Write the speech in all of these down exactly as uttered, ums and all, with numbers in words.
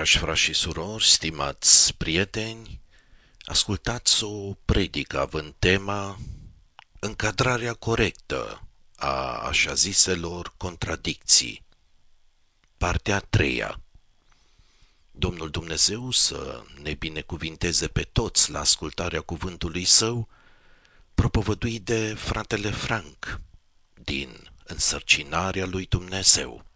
Dragi frați și surori, stimați prieteni, ascultați o predică având tema încadrarea corectă a așa ziselor contradicții. Partea a treia. Domnul Dumnezeu să ne binecuvinteze pe toți la ascultarea cuvântului Său, propovăduit de fratele Frank, din Însărcinarea lui Dumnezeu.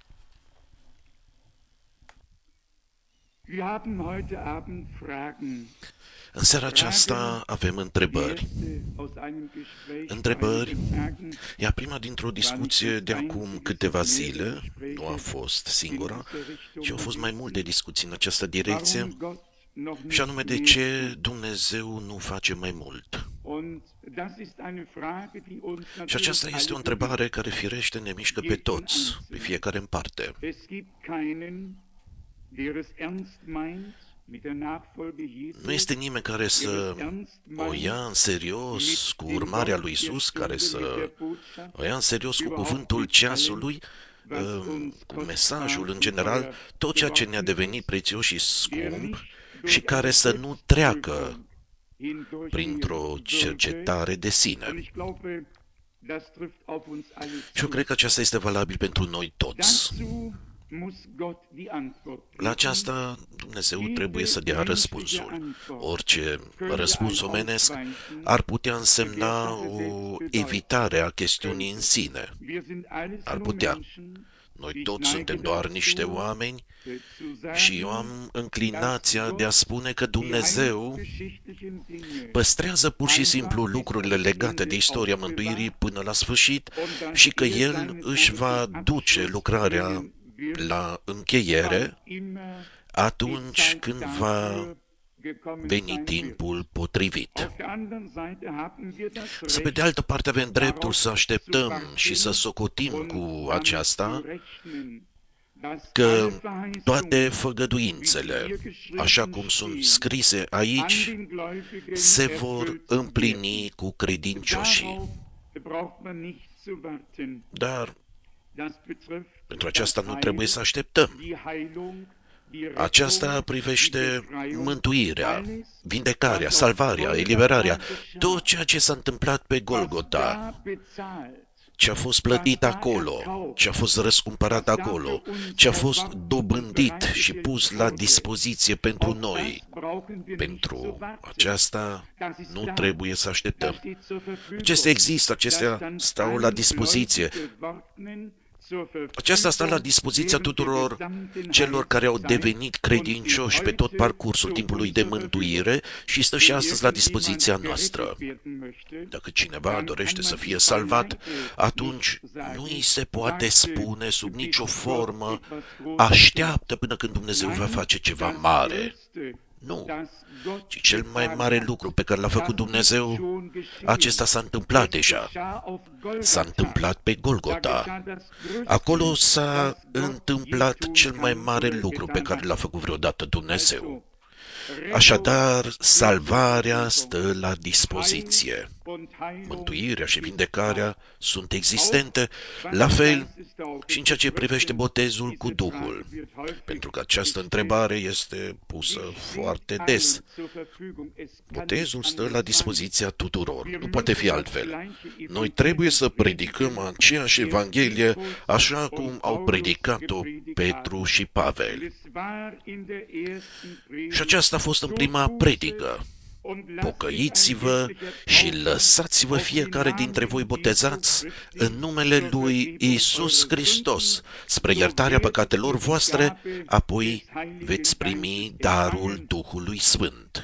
În seara aceasta avem întrebări. Întrebări. Ea prima dintr-o discuție de acum câteva zile, nu a fost singura, ci au fost mai multe discuții în această direcție, și anume de ce Dumnezeu nu face mai mult. Și aceasta este o întrebare care firește ne mișcă pe toți, pe fiecare în parte. Nu este nimeni care să o ia în serios cu urmarea lui Iisus, care să o ia în serios cu cuvântul ceasului, cu mesajul în general, tot ceea ce ne-a devenit prețios și scump și care să nu treacă printr-o cercetare de sine. Și eu cred că aceasta este valabil pentru noi toți. La aceasta Dumnezeu trebuie să dea răspunsul. Orice răspuns omenesc ar putea însemna o evitare a chestiunii în sine. Ar putea. Noi toți suntem doar niște oameni și eu am înclinația de a spune că Dumnezeu păstrează pur și simplu lucrurile legate de istoria mântuirii până la sfârșit și că El își va duce lucrarea la încheiere atunci când va veni timpul potrivit. Să pe de altă parte avem dreptul să așteptăm și să socotim cu aceasta că toate făgăduințele, așa cum sunt scrise aici, se vor împlini cu credincioșii. Dar pentru aceasta nu trebuie să așteptăm. Aceasta privește mântuirea, vindecarea, salvarea, eliberarea, tot ceea ce s-a întâmplat pe Golgota, ce a fost plătit acolo, ce a fost răscumpărat acolo, ce a fost dobândit și pus la dispoziție pentru noi. Pentru aceasta nu trebuie să așteptăm. Acestea există, acestea stau la dispoziție. Aceasta stă la dispoziția tuturor celor care au devenit credincioși pe tot parcursul timpului de mântuire și stă și astăzi la dispoziția noastră. Dacă cineva dorește să fie salvat, atunci nu îi se poate spune sub nicio formă: așteaptă până când Dumnezeu va face ceva mare. Nu, ci cel mai mare lucru pe care l-a făcut Dumnezeu, acesta s-a întâmplat deja. S-a întâmplat pe Golgota. Acolo s-a întâmplat cel mai mare lucru pe care l-a făcut vreodată Dumnezeu. Așadar, salvarea stă la dispoziție. Mântuirea și vindecarea sunt existente, la fel și în ceea ce privește botezul cu Duhul, pentru că această întrebare este pusă foarte des. Botezul stă la dispoziția tuturor, nu poate fi altfel. Noi trebuie să predicăm aceeași Evanghelie așa cum au predicat-o Petru și Pavel. Și aceasta a fost în prima predică. Pocăiți-vă și lăsați-vă fiecare dintre voi botezați în numele lui Iisus Hristos spre iertarea păcatelor voastre, apoi veți primi darul Duhului Sfânt.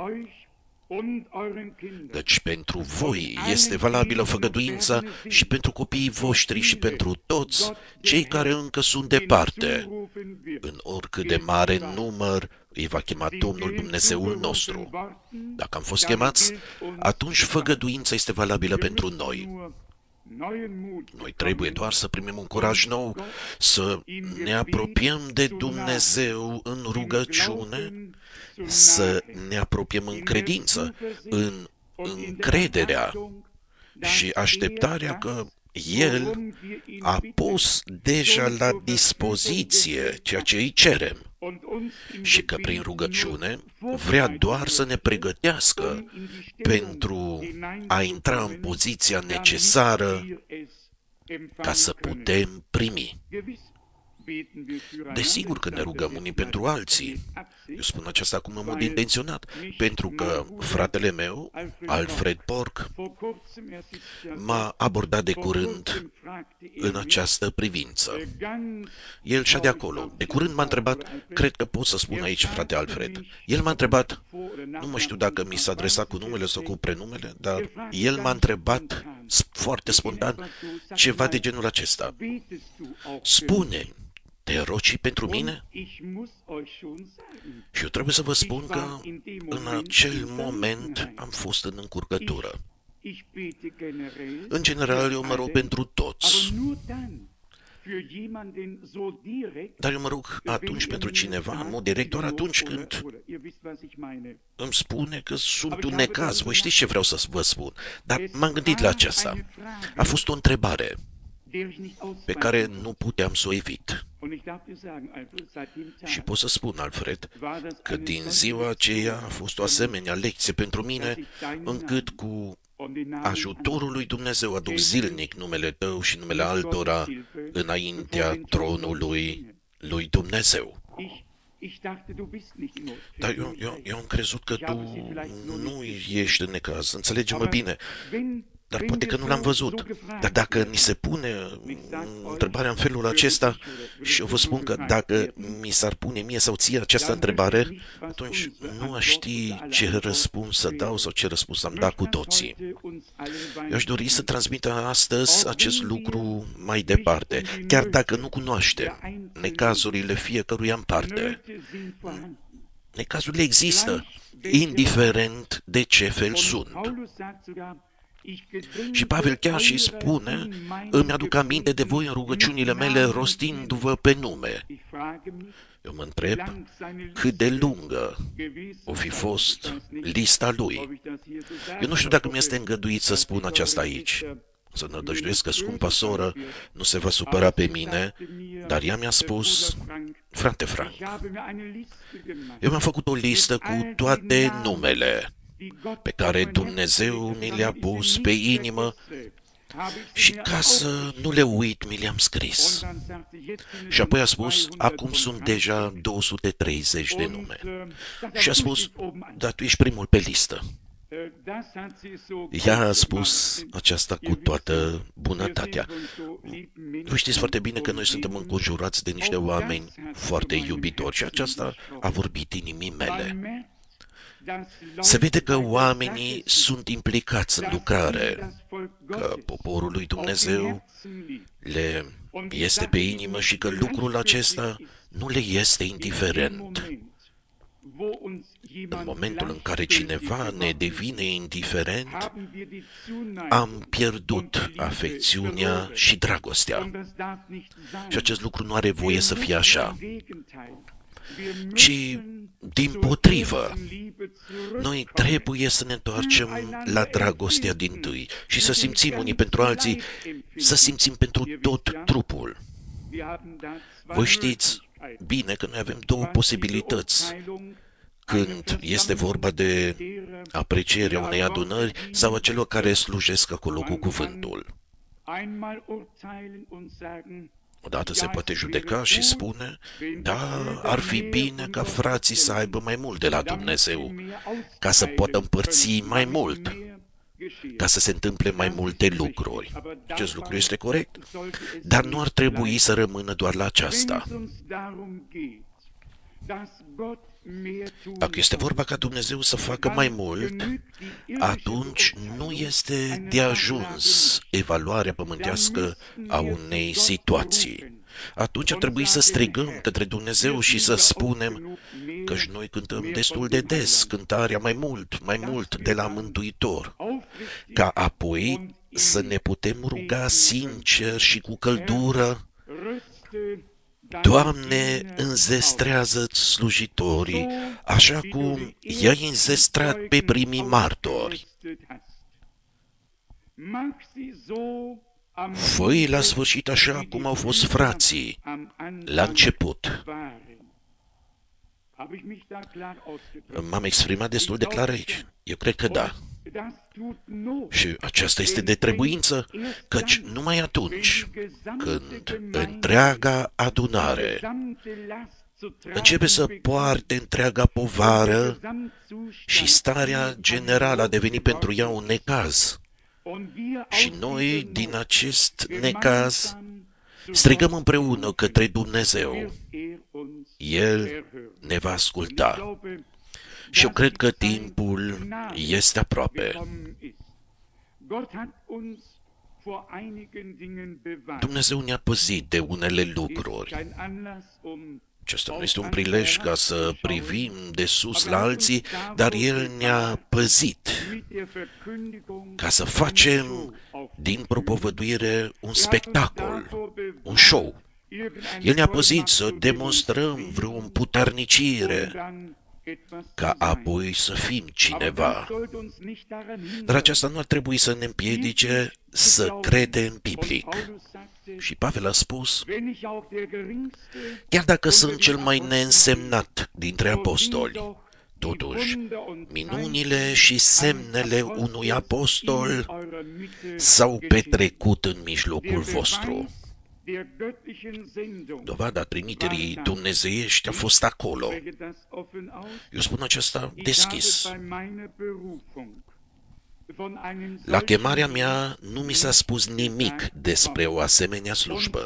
Deci pentru voi este valabilă făgăduința și pentru copiii voștri și pentru toți cei care încă sunt departe. În oricât de mare număr îi va chema Domnul Dumnezeul nostru. Dacă am fost chemați, atunci făgăduința este valabilă pentru noi. Noi trebuie doar să primim un curaj nou, să ne apropiem de Dumnezeu în rugăciune, să ne apropiem în credință, în încrederea și așteptarea că El a pus deja la dispoziție ceea ce îi cerem și că prin rugăciune vrea doar să ne pregătească pentru a intra în poziția necesară ca să putem primi. Desigur că ne rugăm unii pentru alții. Eu spun aceasta acum în mod intenționat, pentru că fratele meu, Alfred Porc, m-a abordat de curând în această privință. El și-a de acolo. De curând m-a întrebat, cred că pot să spun aici, frate Alfred. El m-a întrebat, nu mă știu dacă mi s-a adresat cu numele sau cu prenumele, dar el m-a întrebat foarte spontan ceva de genul acesta. Spune, te rogi și pentru mine? Și eu trebuie să vă spun că în acel moment am fost în încurcătură. În general, eu mă rog pentru toți. Dar eu mă rog atunci pentru cineva, în mod direct, doar atunci când îmi spune că sunt un necaz. Voi știți ce vreau să vă spun. Dar m-am gândit la aceasta. A fost o întrebare pe care nu puteam să o evit. Și pot să spun, Alfred, că din ziua aceea a fost o asemenea lecție pentru mine, încât cu ajutorul lui Dumnezeu aduc zilnic numele tău și numele altora înaintea tronului lui Dumnezeu. Dar eu, eu, eu am crezut că tu nu ești în necaz. Înțelege-mă bine. Dar poate că nu l-am văzut. Dar dacă ni se pune întrebarea în felul acesta, și eu vă spun că dacă mi s-ar pune mie sau ție această întrebare, atunci nu aș ști ce răspuns să dau sau ce răspuns am dat cu toții. Eu aș dori să transmit astăzi acest lucru mai departe, chiar dacă nu cunoaște necazurile fiecăruia în parte. Necazurile există, indiferent de ce fel sunt. Și Pavel chiar și spune, îmi aduc aminte de voi în rugăciunile mele rostindu-vă pe nume. Eu mă întreb cât de lungă o fi fost lista lui. Eu nu știu dacă mi-este îngăduit să spun aceasta aici. Să nădăjduiesc că scumpa soră nu se va supăra pe mine, dar ea mi-a spus, frate Frank, eu mi-am făcut o listă cu toate numele pe care Dumnezeu mi le-a pus pe inimă și ca să nu le uit, mi le-am scris. Și apoi a spus, acum sunt deja două sute treizeci de nume. Și a spus, dar tu ești primul pe listă. Ea a spus aceasta cu toată bunătatea. Vă știți foarte bine că noi suntem înconjurați de niște oameni foarte iubitori și aceasta a vorbit inimii mele. Se vede că oamenii sunt implicați în lucrare, că poporul lui Dumnezeu le este pe inimă și că lucrul acesta nu le este indiferent. În momentul în care cineva ne devine indiferent, am pierdut afecțiunea și dragostea. Și acest lucru nu are voie să fie așa, ci dimpotrivă. Noi trebuie să ne întoarcem la dragostea dintâi și să simțim unii pentru alții, să simțim pentru tot trupul. Voi știți bine că noi avem două posibilități când este vorba de aprecierea unei adunări sau a celor care slujesc acolo cu cuvântul. Odată se poate judeca și spune, da, ar fi bine ca frații să aibă mai mult de la Dumnezeu, ca să poată împărți mai mult, ca să se întâmple mai multe lucruri. Acest lucru este corect, dar nu ar trebui să rămână doar la aceasta. Dacă este vorba ca Dumnezeu să facă mai mult, atunci nu este de ajuns evaluarea pământească a unei situații. Atunci ar trebui să strigăm către Dumnezeu și să spunem că și noi cântăm destul de des cântarea mai mult, mai mult de la Mântuitor, ca apoi să ne putem ruga sincer și cu căldură, Doamne, înzestrează-ți slujitorii, așa cum i-ai înzestrat pe primii martori. voi la sfârșit așa cum au fost frații la început. M-am exprimat destul de clar aici. Eu cred că da. Și aceasta este de trebuință, căci numai atunci când întreaga adunare începe să poarte întreaga povară și starea generală a devenit pentru ea un necaz. Și noi, din acest necaz, strigăm împreună către Dumnezeu. El ne va asculta. Și eu cred că timpul este aproape. Dumnezeu ne-a păzit de unele lucruri. Acesta nu este un prilej ca să privim de sus la alții, dar El ne-a păzit ca să facem din propovăduire un spectacol, un show. El ne-a păzit să demonstrăm vreo împuternicire, ca apoi să fim cineva. Dar aceasta nu ar trebui să ne împiedice să credem biblic. Și Pavel a spus, chiar dacă sunt cel mai neînsemnat dintre apostoli, totuși, minunile și semnele unui apostol s-au petrecut în mijlocul vostru. Dovada trimiterii dumnezeiești a fost acolo. Eu spun aceasta deschis. La chemarea mea nu mi s-a spus nimic despre o asemenea slujbă.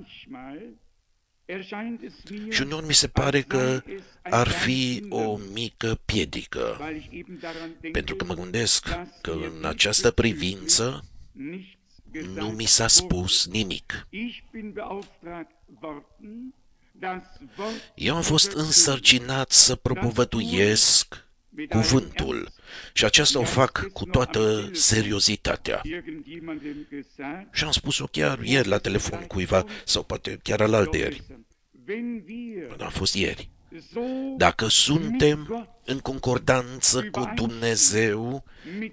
Și uneori mi se pare că ar fi o mică piedică, pentru că mă gândesc că în această privință nu mi s-a spus nimic. Eu am fost însărcinat să propovăduiesc cuvântul și aceasta o fac cu toată seriozitatea. Și am spus-o chiar ieri la telefon cuiva, sau poate chiar alaltăieri. A fost ieri. Dacă suntem în concordanță cu Dumnezeu,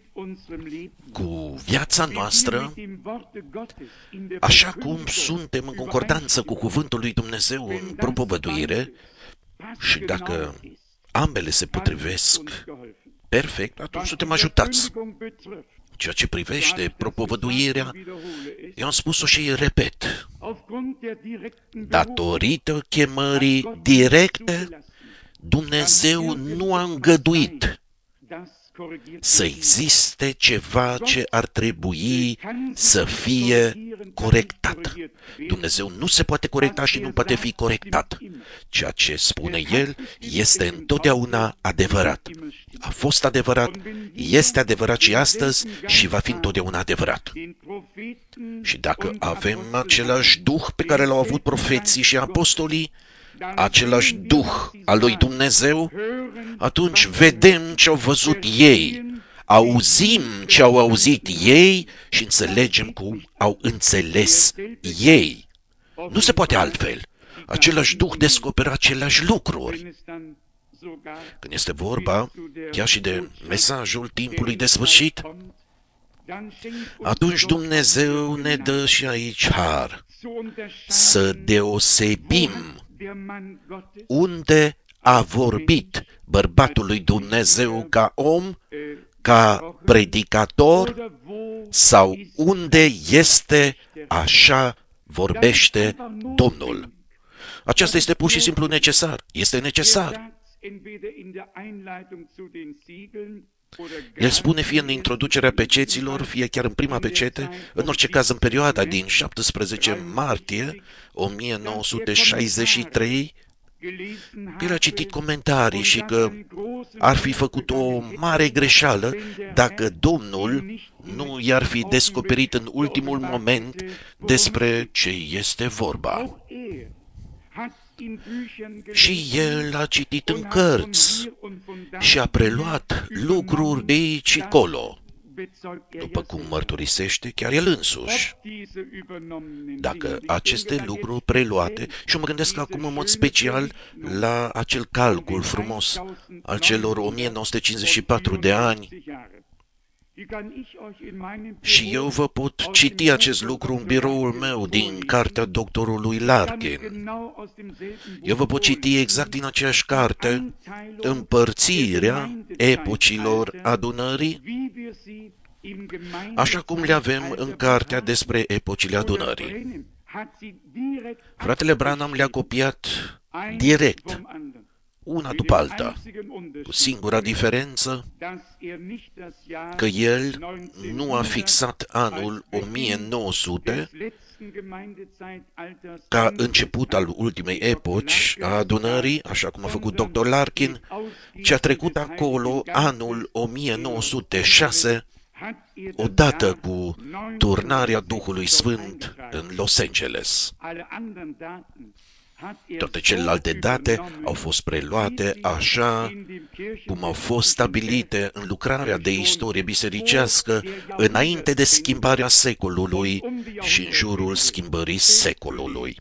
cu viața noastră, așa cum suntem în concordanță cu cuvântul lui Dumnezeu în propovăduire, și dacă ambele se potrivesc perfect, atunci suntem ajutați. Ceea ce privește propovăduirea, eu am spus-o și repet. Datorită chemării directe, Dumnezeu nu a îngăduit să existe ceva ce ar trebui să fie corectat. Dumnezeu nu se poate corecta și nu poate fi corectat. Ceea ce spune El este întotdeauna adevărat. A fost adevărat, este adevărat și astăzi și va fi întotdeauna adevărat. Și dacă avem același duh pe care l-au avut profeții și apostolii, același duh al lui Dumnezeu, atunci vedem ce au văzut ei, auzim ce au auzit ei și înțelegem cum au înțeles ei. Nu se poate altfel. Același duh descoperă aceleași lucruri. Când este vorba chiar și de mesajul timpului de sfârșit, atunci Dumnezeu ne dă și aici har să deosebim unde a vorbit bărbatul lui Dumnezeu ca om, ca predicator, sau unde este așa vorbește Domnul. Aceasta este pur și simplu necesar. Este necesar. El spune fie în introducerea peceților, fie chiar în prima pecete, în orice caz în perioada din șaptesprezece martie o mie nouă sute șaizeci și trei, el a citit comentarii și că ar fi făcut o mare greșeală dacă Domnul nu i-ar fi descoperit în ultimul moment despre ce este vorba. Și el a citit în cărți și a preluat lucruri de aici și colo, după cum mărturisește chiar el însuși. Dacă aceste lucruri preluate, și eu mă gândesc acum în mod special la acel calcul frumos al celor o mie nouă sute cincizeci și patru de ani, Și eu vă pot citi acest lucru în biroul meu din cartea doctorului Larkin. Eu vă pot citi exact din aceeași carte împărțirea epocilor adunării, așa cum le avem în cartea despre epocile adunării. Fratele Branham le-a copiat direct, una după alta, cu singura diferență că el nu a fixat anul o mie nouă sute ca început al ultimei epoci a adunării, așa cum a făcut doctor Larkin, ci a trecut acolo anul o mie nouă sute șase, odată cu turnarea Duhului Sfânt în Los Angeles. Toate celelalte date au fost preluate așa cum au fost stabilite în lucrarea de istorie bisericească înainte de schimbarea secolului și în jurul schimbării secolului.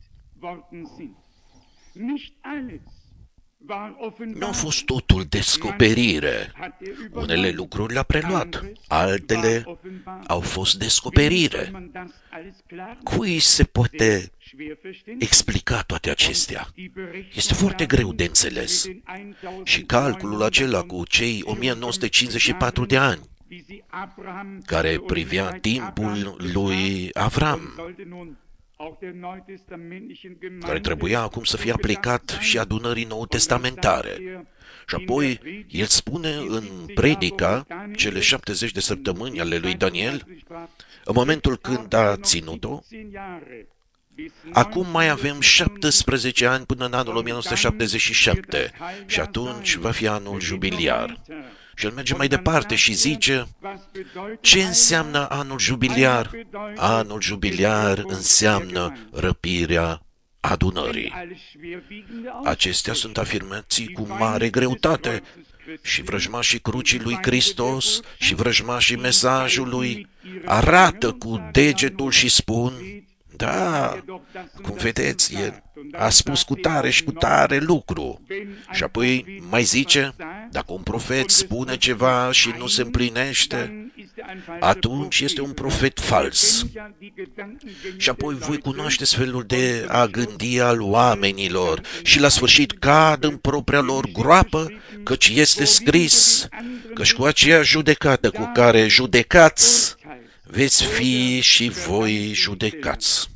Nu a fost totul descoperire. Unele lucruri le-a preluat, altele au fost descoperire. Cui se poate explica toate acestea? Este foarte greu de înțeles. Și calculul acela cu cei o mie nouă sute cincizeci și patru de ani, care privea timpul lui Avram, care trebuia acum să fie aplicat și adunării nou-testamentare. Și apoi el spune în predica, cele șaptezeci de săptămâni ale lui Daniel, în momentul când a ținut-o, acum mai avem șaptesprezece ani până în anul o mie nouă sute șaptezeci și șapte și atunci va fi anul jubiliar. Și el merge mai departe și zice, ce înseamnă anul jubiliar? Anul jubiliar înseamnă răpirea adunării. Acestea sunt afirmații cu mare greutate și vrăjmașii crucii lui Hristos și vrăjmașii mesajului arată cu degetul și spun, da, cum vedeți, el a spus cu tare și cu tare lucru. Și apoi mai zice, dacă un profet spune ceva și nu se împlinește, atunci este un profet fals. Și apoi voi cunoașteți felul de a gândi al oamenilor și la sfârșit cad în propria lor groapă, căci este scris, căci cu aceea judecată cu care judecați, veți fi și voi judecați.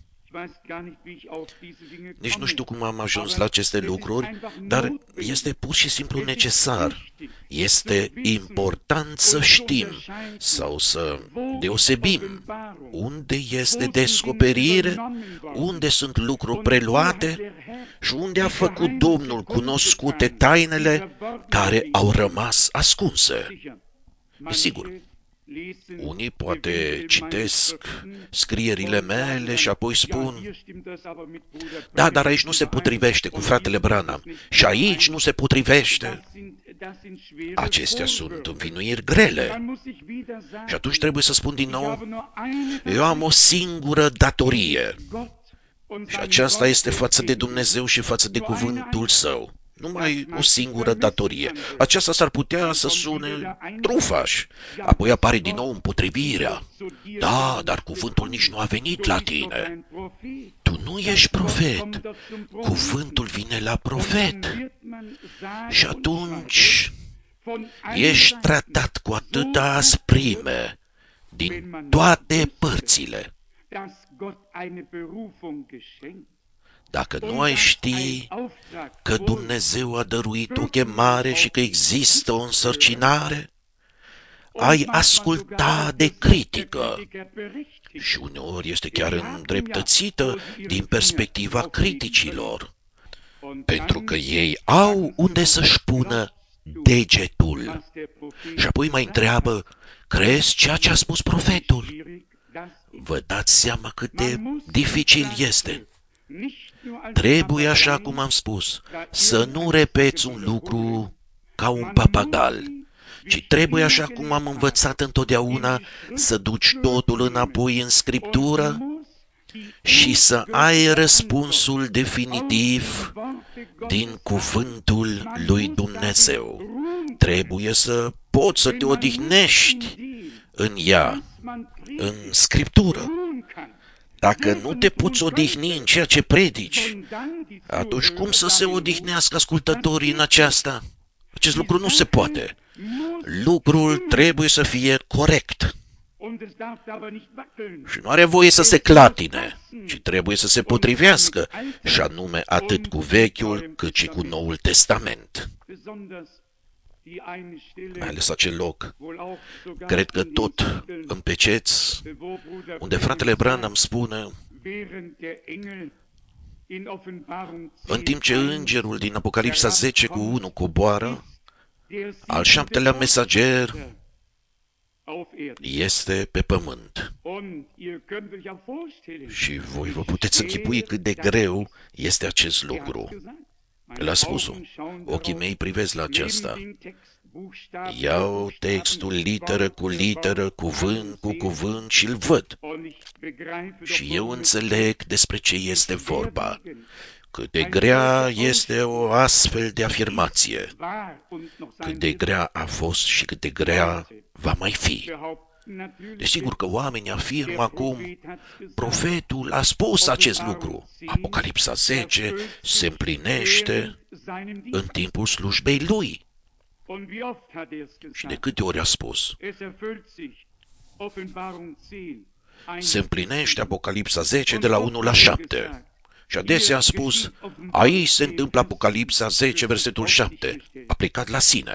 Nici nu știu cum am ajuns la aceste lucruri, dar este pur și simplu necesar. Este important să știm sau să deosebim unde este descoperire, unde sunt lucruri preluate și unde a făcut Domnul cunoscute tainele care au rămas ascunse. E sigur. Unii poate citesc scrierile mele și apoi spun, da, dar aici nu se potrivește cu fratele Branham și aici nu se potrivește. Acestea sunt învinuiri grele. Și atunci trebuie să spun din nou, eu am o singură datorie și aceasta este față de Dumnezeu și față de cuvântul Său. Numai o singură datorie. Aceasta s-ar putea să sune trufaș. Apoi apare din nou împotrivirea. Da, dar cuvântul nici nu a venit la tine. Tu nu ești profet. Cuvântul vine la profet. Și atunci ești tratat cu atâta asprime din toate părțile. Dacă nu ai ști că Dumnezeu a dăruit o chemare și că există o însărcinare, ai asculta de critică și uneori este chiar îndreptățită din perspectiva criticilor, pentru că ei au unde să-și pună degetul. Și apoi mai întreabă, crezi ceea ce a spus profetul? Vă dați seama cât de dificil este. Trebuie, așa cum am spus, să nu repeți un lucru ca un papagal, ci trebuie, așa cum am învățat întotdeauna, să duci totul înapoi în Scriptură și să ai răspunsul definitiv din cuvântul lui Dumnezeu. Trebuie să poți să te odihnești în ea, în Scriptură. Dacă nu te poți odihni în ceea ce predici, atunci cum să se odihnească ascultătorii în aceasta? Acest lucru nu se poate. Lucrul trebuie să fie corect. Și nu are voie să se clatine, ci trebuie să se potrivească, și anume atât cu Vechiul cât și cu Noul Testament. Mai ales acel loc, cred că tot în Peceți, unde fratele Branham spune, în timp ce îngerul din Apocalipsa zece cu unu coboară, al șaptelea mesager este pe pământ. Și voi vă puteți închipui cât de greu este acest lucru. L-a spus-o. Ochii mei privesc la aceasta. Iau textul literă cu literă, cuvânt cu cuvânt și îl văd. Și eu înțeleg despre ce este vorba. Cât de grea este o astfel de afirmație. Cât de grea a fost și cât de grea va mai fi. Desigur că oamenii afirmă acum, profetul a spus acest lucru. Apocalipsa zece se împlinește în timpul slujbei lui. Și de câte ori a spus? Se împlinește Apocalipsa zece de la unu la șapte. Și adesea a spus, aici se întâmplă Apocalipsa zece, versetul șapte, aplicat la sine.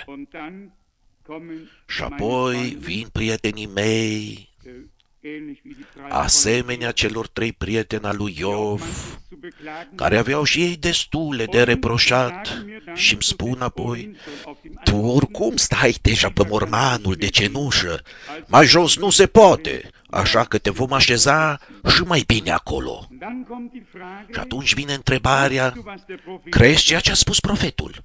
Și apoi vin prietenii mei, asemenea celor trei prieteni al lui Iov, care aveau și ei destule de reproșat, și îmi spun apoi, tu oricum stai deja pe mormanul de cenușă, mai jos nu se poate, așa că te vom așeza și mai bine acolo. Și atunci vine întrebarea, crezi ceea ce a spus profetul?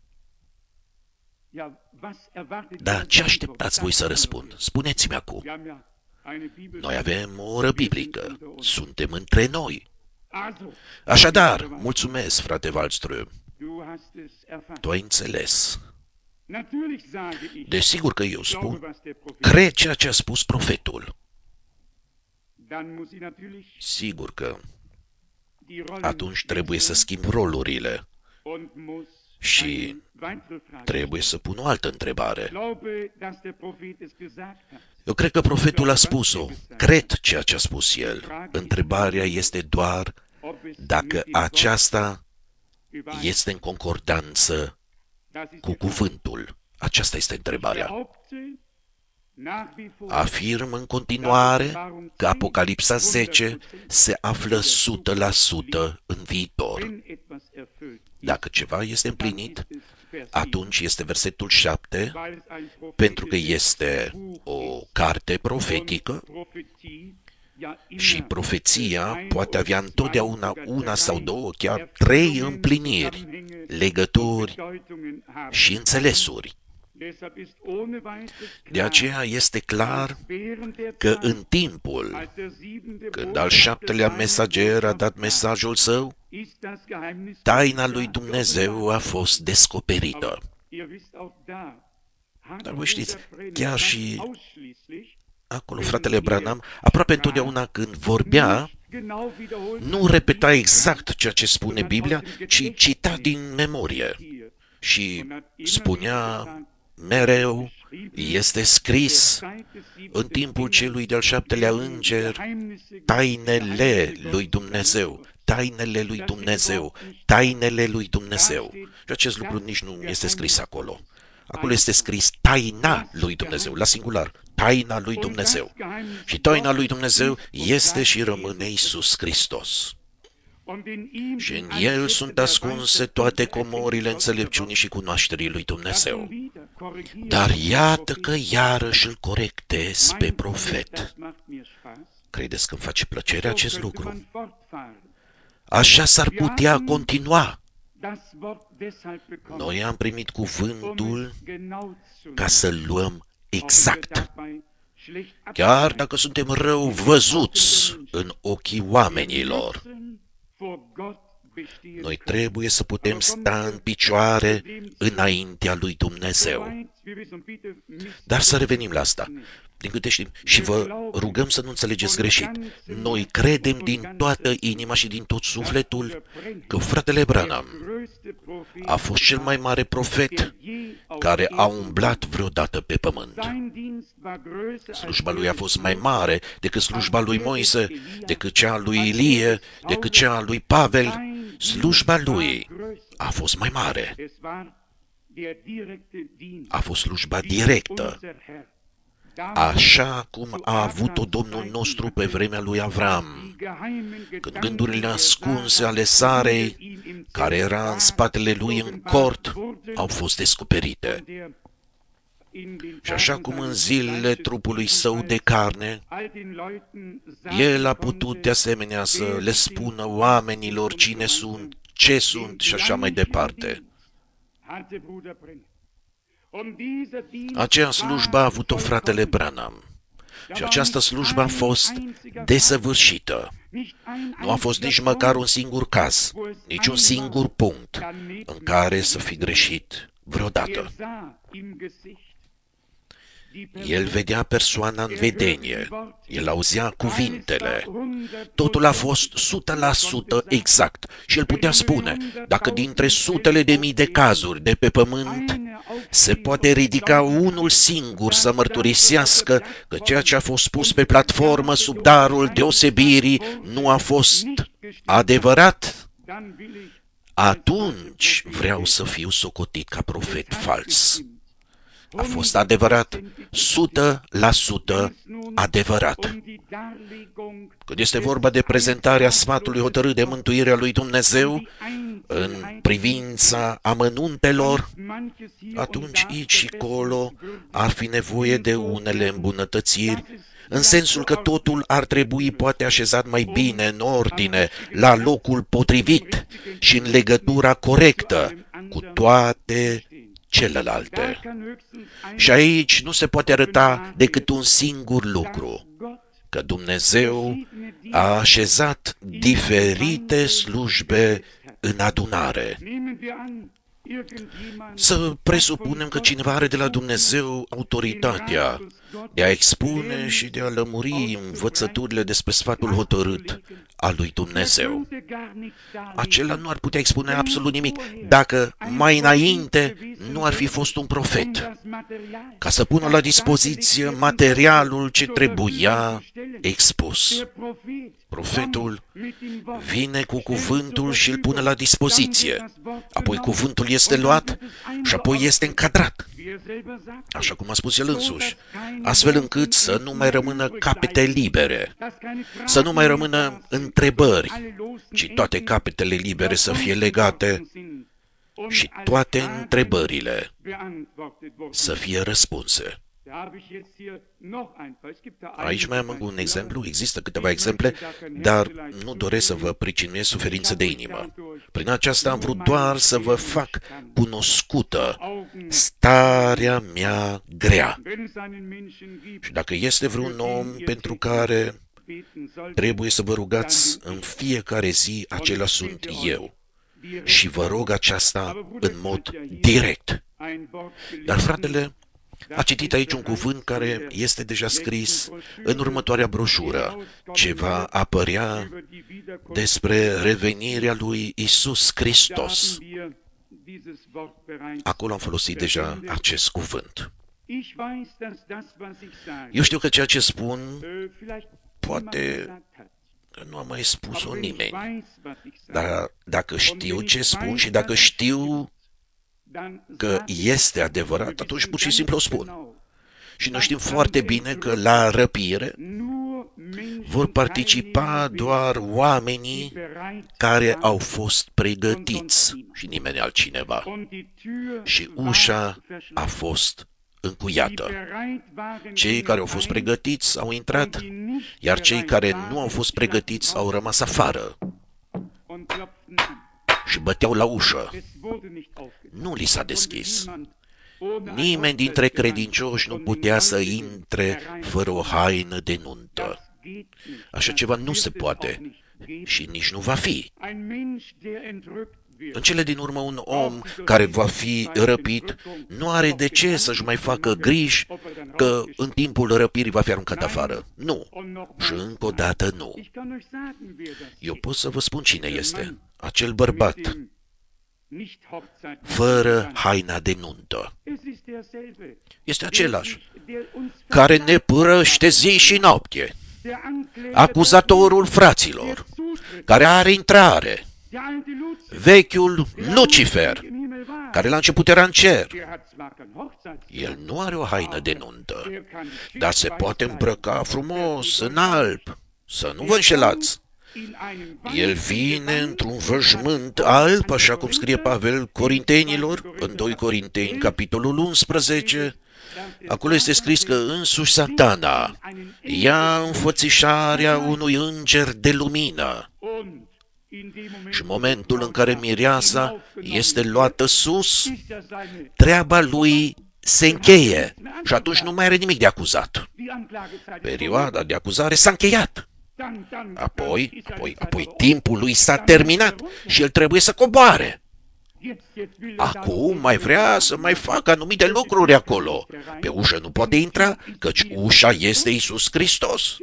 Dar ce așteptați voi să răspund? Spuneți-mi acum. Noi avem o oră biblică. Suntem între noi. Așadar, mulțumesc, frate Wallström. Tu ai înțeles. Desigur că eu spun, cred ceea ce a spus profetul. Sigur că atunci trebuie să schimb rolurile și trebuie să pun o altă întrebare. Eu cred că profetul a spus-o. Cred ceea ce a spus el. Întrebarea este doar dacă aceasta este în concordanță cu cuvântul. Aceasta este întrebarea. Afirm în continuare că Apocalipsa zece se află o sută la sută în viitor. Dacă ceva este împlinit, atunci este versetul șapte, pentru că este o carte profetică și profeția poate avea întotdeauna una sau două, chiar trei împliniri, legături și înțelesuri. De aceea este clar că în timpul când al șaptelea mesager a dat mesajul său, taina lui Dumnezeu a fost descoperită. Dar voi știți, chiar și acolo, fratele Branham, aproape întotdeauna când vorbea, nu repeta exact ceea ce spune Biblia, ci cita din memorie. Și spunea mereu, este scris în timpul celui de-al șaptelea înger, tainele lui Dumnezeu, tainele lui Dumnezeu, tainele lui Dumnezeu. Și acest lucru nici nu este scris acolo. Acolo este scris taina lui Dumnezeu, la singular, taina lui Dumnezeu. Și taina lui Dumnezeu este și rămâne Iisus Hristos. Și în El sunt ascunse toate comorile înțelepciunii și cunoașterii lui Dumnezeu. Dar iată că iarăși îl corectez pe profet. Credeți că îmi face plăcere acest lucru? Așa s-ar putea continua. Noi am primit cuvântul ca să-l luăm exact. Chiar dacă suntem rău văzuți în ochii oamenilor, noi trebuie să putem sta în picioare înaintea lui Dumnezeu. Dar să revenim la asta. din câte știm, și vă rugăm să nu înțelegeți greșit. Noi credem din toată inima și din tot sufletul că fratele Branham a fost cel mai mare profet care a umblat vreodată pe pământ. Slujba lui a fost mai mare decât slujba lui Moise, decât cea a lui Ilie, decât cea a lui Pavel. Slujba lui a fost mai mare. A fost slujba directă, așa cum a avut-o Domnul nostru pe vremea lui Avram, când gândurile ascunse ale Sarei, care era în spatele lui în cort, au fost descoperite. Și așa cum în zilele trupului său de carne, el a putut de asemenea să le spună oamenilor cine sunt, ce sunt și așa mai departe. Aceea slujbă a avut-o fratele Branham și această slujbă a fost desăvârșită. Nu a fost nici măcar un singur caz, nici un singur punct în care să fi greșit vreodată. El vedea persoana în vedenie, el auzea cuvintele. Totul a fost o sută la sută exact și el putea spune, dacă dintre sutele de mii de cazuri de pe pământ se poate ridica unul singur să mărturisească că ceea ce a fost pus pe platformă sub darul deosebirii nu a fost adevărat, atunci vreau să fiu socotit ca profet fals. A fost adevărat, o sută la sută adevărat. Când este vorba de prezentarea sfatului hotărât de mântuirea lui Dumnezeu în privința amănuntelor, atunci aici și colo ar fi nevoie de unele îmbunătățiri, în sensul că totul ar trebui poate așezat mai bine, în ordine, la locul potrivit și în legătura corectă cu toate celelalte. Și aici nu se poate arăta decât un singur lucru, că Dumnezeu a așezat diferite slujbe în adunare. Să presupunem că cineva are de la Dumnezeu autoritatea de a expune și de a lămuri învățăturile despre sfatul hotărât al lui Dumnezeu. Acela nu ar putea expune absolut nimic dacă mai înainte nu ar fi fost un profet, ca să pună la dispoziție materialul ce trebuia expus. Profetul vine cu cuvântul și îl pune la dispoziție. Apoi cuvântul este luat și apoi este încadrat, așa cum a spus el însuși, astfel încât să nu mai rămână capete libere, să nu mai rămână întrebări, ci toate capetele libere să fie legate și toate întrebările să fie răspunse. Aici mai am un exemplu, există câteva exemple, dar nu doresc să vă pricinuiesc suferință de inimă. Prin aceasta am vrut doar să vă fac cunoscută starea mea grea. Și dacă este vreun om pentru care trebuie să vă rugați în fiecare zi, acela sunt eu. Și vă rog aceasta în mod direct. Dar fratele a citit aici un cuvânt care este deja scris în următoarea broșură, ce va apărea despre revenirea lui Iisus Hristos. Acolo am folosit deja acest cuvânt. Eu știu că ceea ce spun poate nu a mai spus-o nimeni, dar dacă știu ce spun și dacă știu că este adevărat, atunci pur și simplu o spun. Și noi știm foarte bine că la răpire vor participa doar oamenii care au fost pregătiți și nimeni altcineva. Și ușa a fost încuiată. Cei care au fost pregătiți au intrat, iar cei care nu au fost pregătiți au rămas afară și băteau la ușă. Nu li s-a deschis. Nimeni dintre credincioși nu putea să intre fără o haină de nuntă. Așa ceva nu se poate și nici nu va fi. În cele din urmă, un om care va fi răpit nu are de ce să-și mai facă griji că în timpul răpirii va fi aruncat afară. Nu. Și încă o dată nu. Eu pot să vă spun cine este. Acel bărbat fără haina de nuntă. Este același care ne părăște zi și noapte. Acuzatorul fraților, care are intrare. Vechiul Lucifer, care la început era în cer. El nu are o haină de nuntă, dar se poate îmbrăca frumos, în alb. Să nu vă înșelați. El vine într-un veșmânt alb, așa cum scrie Pavel Corintenilor, în doi Corinteni, capitolul unsprezece. Acolo este scris că însuși Satana ia înfățișarea unui înger de lumină. Și în momentul în care mireasa este luată sus, treaba lui se încheie și atunci nu mai are nimic de acuzat. Perioada de acuzare s-a încheiat. Apoi, apoi, apoi timpul lui s-a terminat și el trebuie să coboare. Acum mai vrea să mai facă anumite lucruri acolo. Pe ușă nu poate intra, căci ușa este Iisus Hristos.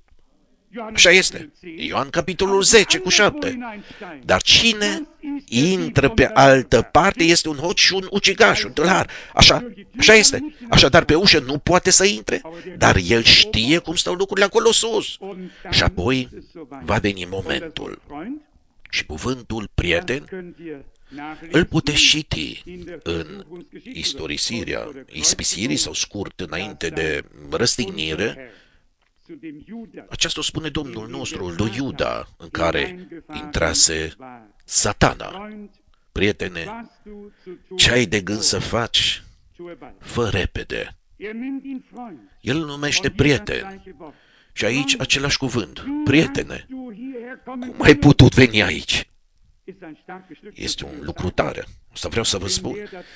Așa este. Ioan capitolul zece cu șapte. Dar cine intră pe altă parte este un hoț și un ucigaș, un tâlhar. Așa, așa este. Așadar pe ușă nu poate să intre, dar el știe cum stau lucrurile acolo sus. Și apoi va veni momentul. Și cuvântul prieten îl puteți citi în istorisirea ispisirii sau scurt înainte de răstignire. Aceasta o spune Domnul nostru lui Iuda, în care intrase Satana. Prietene, ce ai de gând să faci? Fă repede. El îl numește prieten. Și aici același cuvânt. Prietene, cum ai putut veni aici? Este un lucru tare. Asta vreau să vă spun.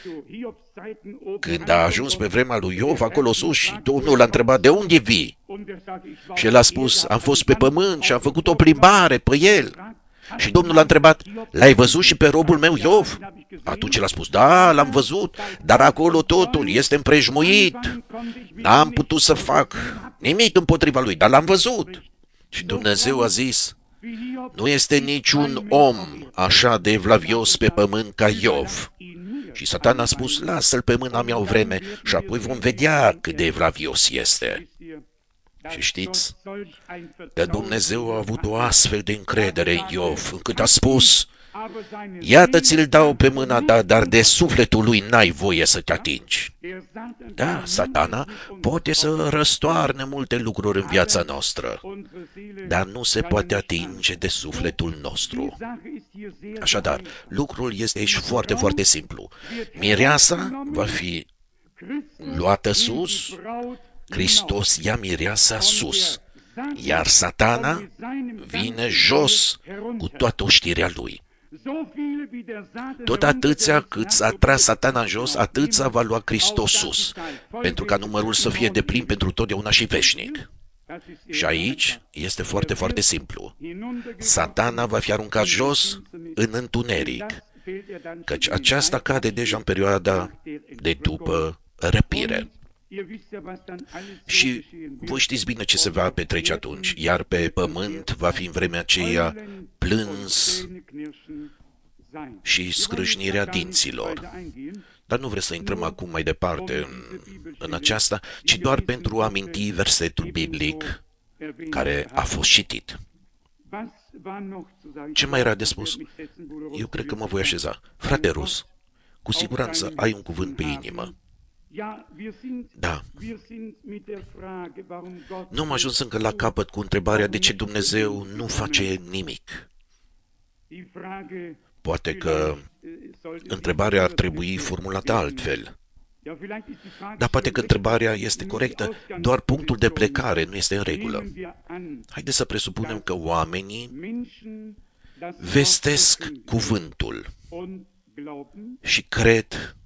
Când a ajuns pe vremea lui Iov acolo sus și Domnul l-a întrebat de unde vii? Și el a spus, am fost pe pământ și am făcut o plimbare pe el. Și Domnul l-a întrebat, l-ai văzut și pe robul meu Iov? Atunci el a spus, da, l-am văzut, dar acolo totul este împrejmuit. N-am putut să fac nimic împotriva lui, dar l-am văzut. Și Dumnezeu a zis, nu este niciun om așa de evlavios pe pământ ca Iov. Și Satan a spus, lasă-l pe mâna mea o vreme și apoi vom vedea cât de evlavios este. Și știți că Dumnezeu a avut o astfel de încredere în Iov, încât a spus, iată ți-l dau pe mâna ta, dar de sufletul lui n-ai voie să te atingi. Da, Satana poate să răstoarne multe lucruri în viața noastră, dar nu se poate atinge de sufletul nostru. Așadar, lucrul este aici foarte, foarte simplu. Mireasa va fi luată sus, Hristos ia mireasa sus, iar Satana vine jos cu toată oștirea lui. Tot atâția cât s-a tras Satana în jos, atâția va lua Hristos sus, pentru ca numărul să fie deplin pentru totdeauna și veșnic. Și aici este foarte, foarte simplu. Satana va fi aruncat jos în întuneric, căci aceasta cade deja în perioada de după răpire. Și voi știți bine ce se va petrece atunci, iar pe pământ va fi în vremea aceea plâns și scrâșnirea dinților. Dar nu vreți să intrăm acum mai departe în, în aceasta, ci doar pentru a aminti versetul biblic care a fost citit. Ce mai era de spus? Eu cred că mă voi așeza. Frate Rus, cu siguranță ai un cuvânt pe inimă. Da. Nu am ajuns încă la capăt cu întrebarea de ce Dumnezeu nu face nimic. Poate că întrebarea ar trebui formulată altfel. Dar poate că întrebarea este corectă, doar punctul de plecare nu este în regulă. Haideți să presupunem că oamenii vestesc cuvântul și cred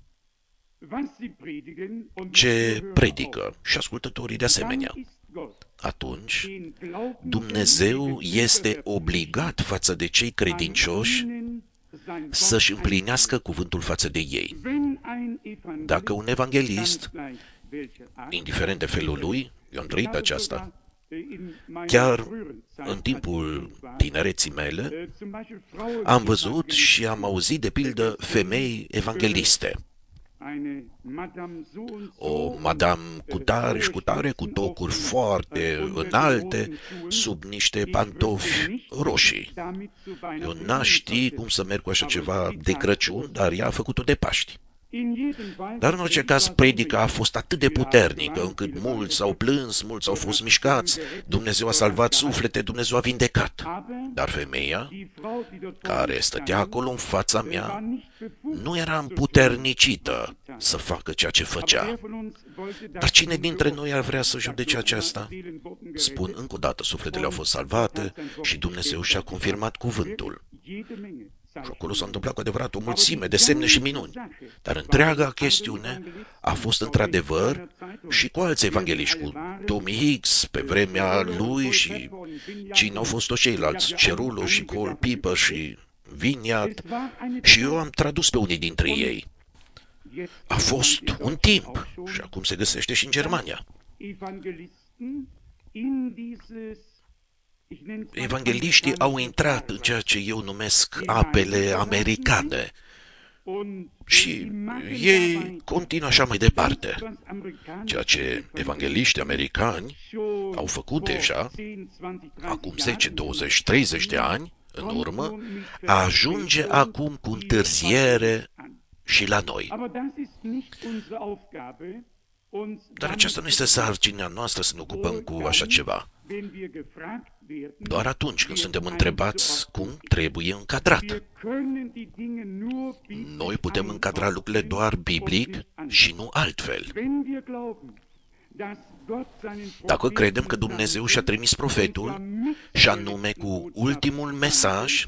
ce predică și ascultătorii de asemenea. Atunci, Dumnezeu este obligat față de cei credincioși să-și împlinească cuvântul față de ei. Dacă un evanghelist, indiferent de felul lui, eu am trăit aceasta, chiar în timpul tinereții mele, am văzut și am auzit de pildă femei evangheliste. O madame cu tare și cu tare, cu tocuri foarte înalte, sub niște pantofi roșii. Eu n-aș ști cum să merg cu așa ceva de Crăciun, dar ea a făcut-o de Paști. Dar în orice caz, predica a fost atât de puternică încât mulți au plâns, mulți au fost mișcați, Dumnezeu a salvat suflete, Dumnezeu a vindecat. Dar femeia, care stătea acolo în fața mea, nu era împuternicită să facă ceea ce făcea. Dar cine dintre noi ar vrea să judece aceasta? Spun încă o dată, sufletele au fost salvate și Dumnezeu și-a confirmat cuvântul. Și acolo s-a întâmplat cu adevărat o mulțime de semne și minuni. Dar întreaga chestiune a fost într-adevăr și cu alți evangeliști, cu Tommy Hicks pe vremea lui și cine au fost toți ceilalți, Cerullo și Cole Piper și Vineyard, și eu am tradus pe unii dintre ei. A fost un timp și acum se găsește și în Germania. Evangeliștii au intrat în ceea ce eu numesc apele americane și ei continuă așa mai departe. Ceea ce evangeliștii americani au făcut deja, acum zece, douăzeci, treizeci de ani în urmă, ajunge acum cu întârziere și la noi. Dar aceasta nu este sarcina noastră să ne ocupăm cu așa ceva. Doar atunci când suntem întrebați cum trebuie încadrat. Noi putem încadra lucrurile doar biblic și nu altfel. Dacă credem că Dumnezeu și-a trimis profetul, și anume cu ultimul mesaj,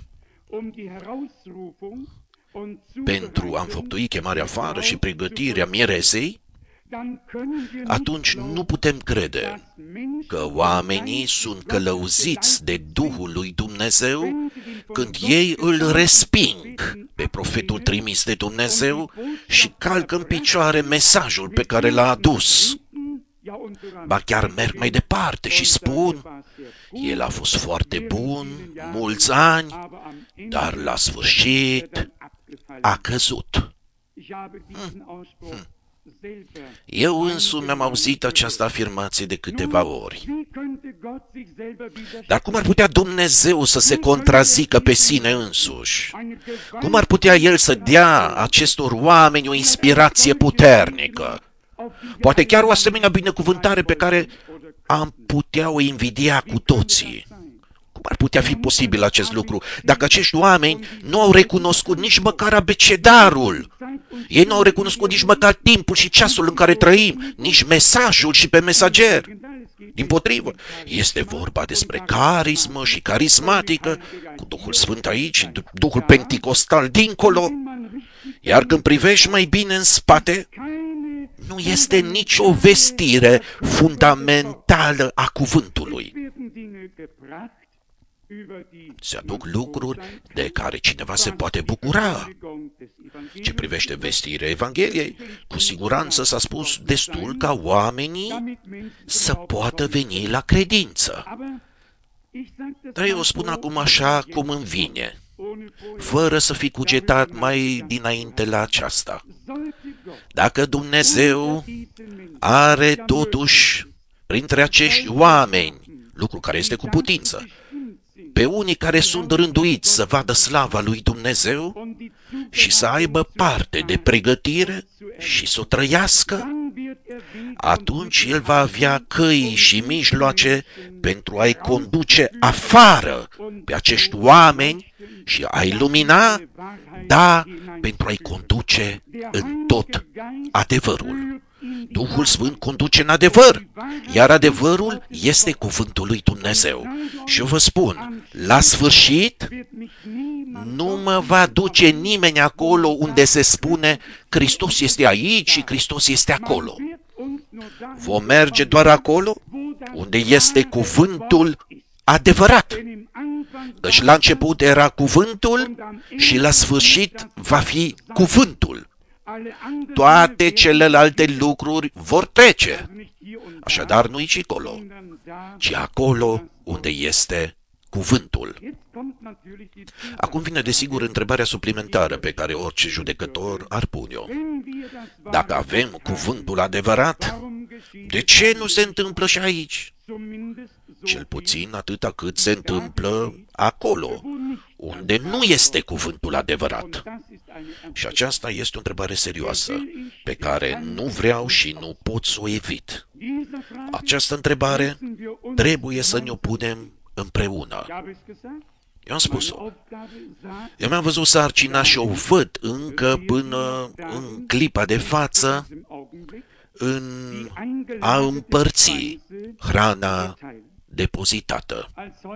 pentru a înfăptui chemarea afară și pregătirea mieresei, atunci nu putem crede că oamenii sunt călăuziți de Duhul lui Dumnezeu când ei îl resping pe profetul trimis de Dumnezeu și calcă în picioare mesajul pe care l-a adus. Ba chiar merg mai departe și spun, el a fost foarte bun, mulți ani, dar la sfârșit a căzut. Hmm. Hmm. Eu însumi am auzit această afirmație de câteva ori. Dar cum ar putea Dumnezeu să se contrazică pe sine însuși? Cum ar putea El să dea acestor oameni o inspirație puternică? Poate chiar o asemenea binecuvântare pe care am putea o invidia cu toții. Cum ar putea fi posibil acest lucru dacă acești oameni nu au recunoscut nici măcar abecedarul? Ei nu au recunoscut nici măcar timpul și ceasul în care trăim, nici mesajul și pe mesager. Dimpotrivă, este vorba despre carismă și carismatică, cu Duhul Sfânt aici și Duhul Penticostal dincolo, iar când privești mai bine în spate, nu este nicio vestire fundamentală a cuvântului. Se aduc lucruri de care cineva se poate bucura. Ce privește vestirea Evangheliei, cu siguranță s-a spus destul ca oamenii să poată veni la credință. Dar eu o spun acum așa cum îmi vine, fără să fi cugetat mai dinainte la aceasta. Dacă Dumnezeu are totuși printre acești oameni, lucru care este cu putință, pe unii care sunt rânduiți să vadă slava lui Dumnezeu și să aibă parte de pregătire și să o trăiască, atunci El va avea căi și mijloace pentru a-i conduce afară pe acești oameni și a-i lumina, da, pentru a-i conduce în tot adevărul. Duhul Sfânt conduce în adevăr, iar adevărul este cuvântul lui Dumnezeu. Și eu vă spun, la sfârșit, nu mă va duce nimeni acolo unde se spune Hristos este aici și Hristos este acolo. Vom merge doar acolo unde este cuvântul adevărat. Deci la început era cuvântul și la sfârșit va fi cuvântul. Toate celelalte lucruri vor trece. Așadar, nu aici acolo, ci acolo unde este cuvântul. Acum vine desigur întrebarea suplimentară pe care orice judecător ar pune-o. Dacă avem cuvântul adevărat, de ce nu se întâmplă și aici? Cel puțin atâta cât se întâmplă acolo, unde nu este cuvântul adevărat. Și aceasta este o întrebare serioasă, pe care nu vreau și nu pot să o evit. Această întrebare trebuie să ne-o punem împreună. Eu am spus-o. Eu mi-am văzut sarcina și o văd încă până în clipa de față în a împărți hrana depozitată.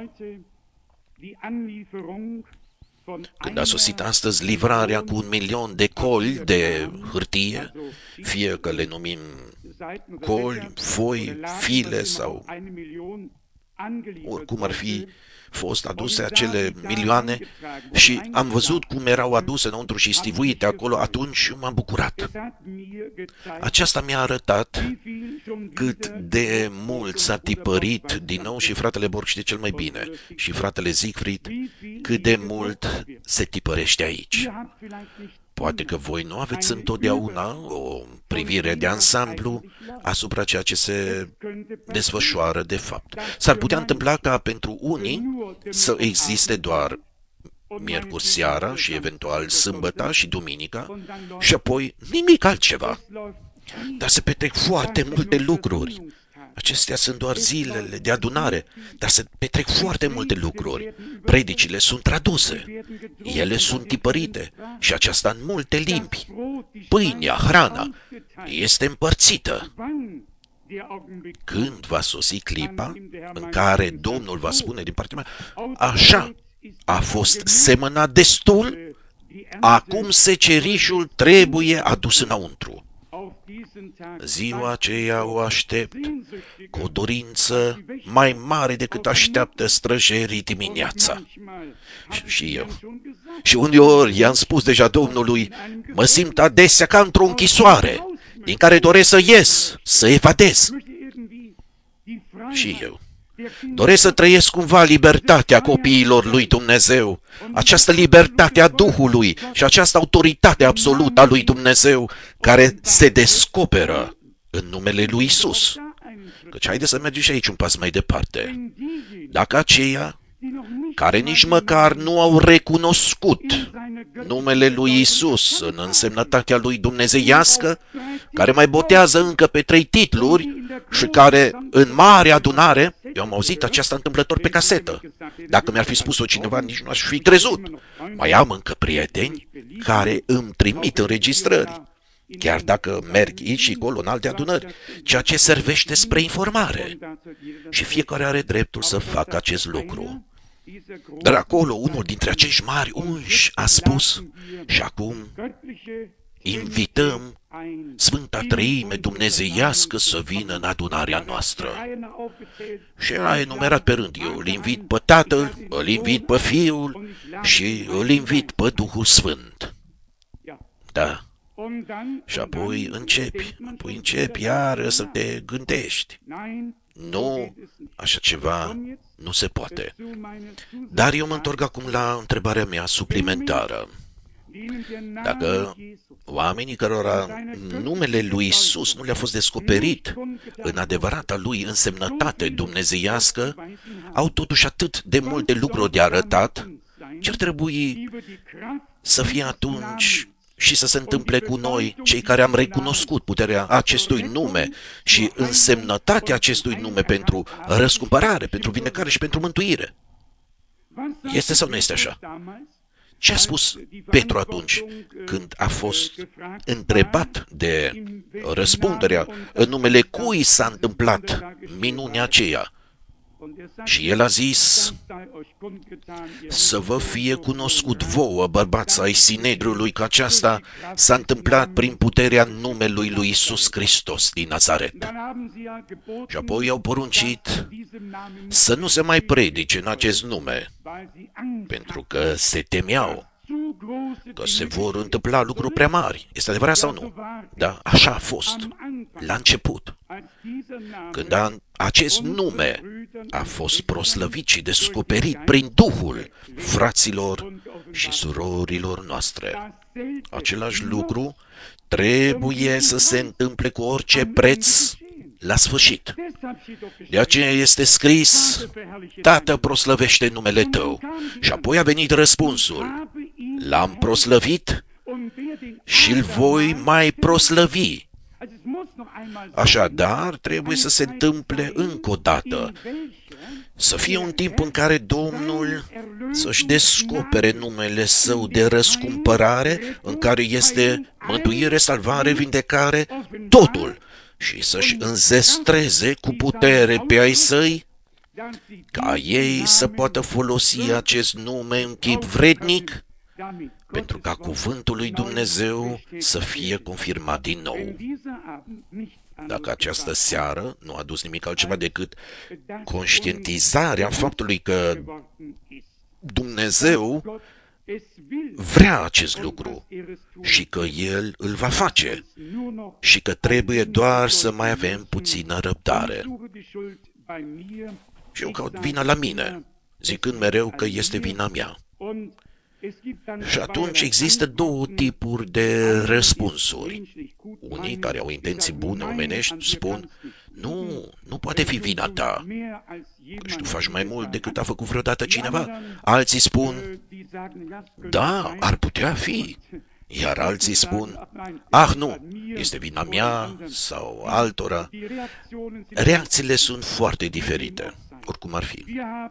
Când a sosit astăzi livrarea cu un milion de coli de hârtie, fie că le numim coli, foi, file sau oricum ar fi fost aduse acele milioane, și am văzut cum erau aduse înăuntru și stivuite acolo, atunci m-am bucurat. Aceasta mi-a arătat cât de mult s-a tipărit din nou, și fratele Borg știe cel mai bine, și fratele Siegfried, cât de mult se tipărește aici. Poate că voi nu aveți întotdeauna o privire de ansamblu asupra ceea ce se desfășoară de fapt. S-ar putea întâmpla ca pentru unii să existe doar miercuri seara și eventual sâmbăta și duminica și apoi nimic altceva. Dar se petrec foarte multe lucruri. Acestea sunt doar zilele de adunare, dar se petrec foarte multe lucruri. Predicile sunt traduse, ele sunt tipărite și aceasta în multe limbi. Pâinea, hrana, este împărțită. Când va sosi clipa în care Domnul va spune din partea mea, așa, a fost semănat destul, acum secerișul trebuie adus înăuntru. Ziua aceea o aștept cu o dorință mai mare decât așteaptă străjerii dimineața. Și eu. Și uneori i-am spus deja Domnului, mă simt adesea ca într-o închisoare, din care doresc să ies, să evadez. Și eu. Doresc să trăiesc cumva libertatea copiilor lui Dumnezeu, această libertate a Duhului și această autoritate absolută a lui Dumnezeu care se descoperă în numele lui Isus. Căci haide să mergem și aici un pas mai departe. Dacă aceia care nici măcar nu au recunoscut numele lui Isus în însemnătatea lui dumnezeiască, care mai botează încă pe trei titluri și care în mare adunare, eu am auzit aceasta întâmplător pe casetă, dacă mi-ar fi spus-o cineva, nici nu aș fi crezut. Mai am încă prieteni care îmi trimit înregistrări, chiar dacă merg aici și acolo în alte adunări, ceea ce servește spre informare. Și fiecare are dreptul să facă acest lucru. Dar acolo unul dintre acești mari unși a spus, și acum invităm Sfânta Treime Dumnezeiască să vină în adunarea noastră. Și a enumerat pe rând, eu îl invit pe Tatăl, îl invit pe Fiul și îl invit pe Duhul Sfânt. Da. Și apoi începi, apoi începi iar să te gândești. Nu, așa ceva nu se poate. Dar eu mă întorc acum la întrebarea mea suplimentară. Dacă oamenii cărora numele lui Isus nu le-a fost descoperit în adevărata lui însemnătate dumnezeiască, au totuși atât de multe lucruri de arătat, ce-ar trebui să fie atunci și să se întâmple cu noi, cei care am recunoscut puterea acestui nume și însemnătatea acestui nume pentru răscumpărare, pentru vindecare și pentru mântuire? Este sau nu este așa? Ce a spus Petru atunci când a fost întrebat de răspunderea în numele cui s-a întâmplat minunea aceea? Și el a zis: să vă fie cunoscut vouă, bărbați ai Sinedriului, că aceasta s-a întâmplat prin puterea numelui lui Iisus Hristos din Nazaret. Și apoi i-au poruncit să nu se mai predice în acest nume, pentru că se temeau că se vor întâmpla lucruri prea mari. Este adevărat sau nu? Da, așa a fost la început. Când a, acest nume a fost proslăvit și descoperit prin Duhul fraților și surorilor noastre. Același lucru trebuie să se întâmple cu orice preț la sfârșit. De aceea este scris: Tată, proslăvește numele Tău. Și apoi a venit răspunsul: L-am proslăvit și îl voi mai proslăvi. Așadar, trebuie să se întâmple încă o dată. Să fie un timp în care Domnul să-și descopere numele Său de răscumpărare, în care este mântuire, salvare, vindecare, totul, și să-și înzestreze cu putere pe ai Săi, ca ei să poată folosi acest nume în chip vrednic, pentru ca cuvântul lui Dumnezeu să fie confirmat din nou. Dacă această seară nu a dus nimic altceva decât conștientizarea faptului că Dumnezeu vrea acest lucru și că El îl va face și că trebuie doar să mai avem puțină răbdare. Și eu caut vina la mine, zicând mereu că este vina mea. Și atunci există două tipuri de răspunsuri. Unii care au intenții bune omenești spun: nu, nu poate fi vina ta, căci tu faci mai mult decât a făcut vreodată cineva. Alții spun: da, ar putea fi. Iar alții spun: ah, nu, este vina mea sau altora. Reacțiile sunt foarte diferite, oricum ar fi.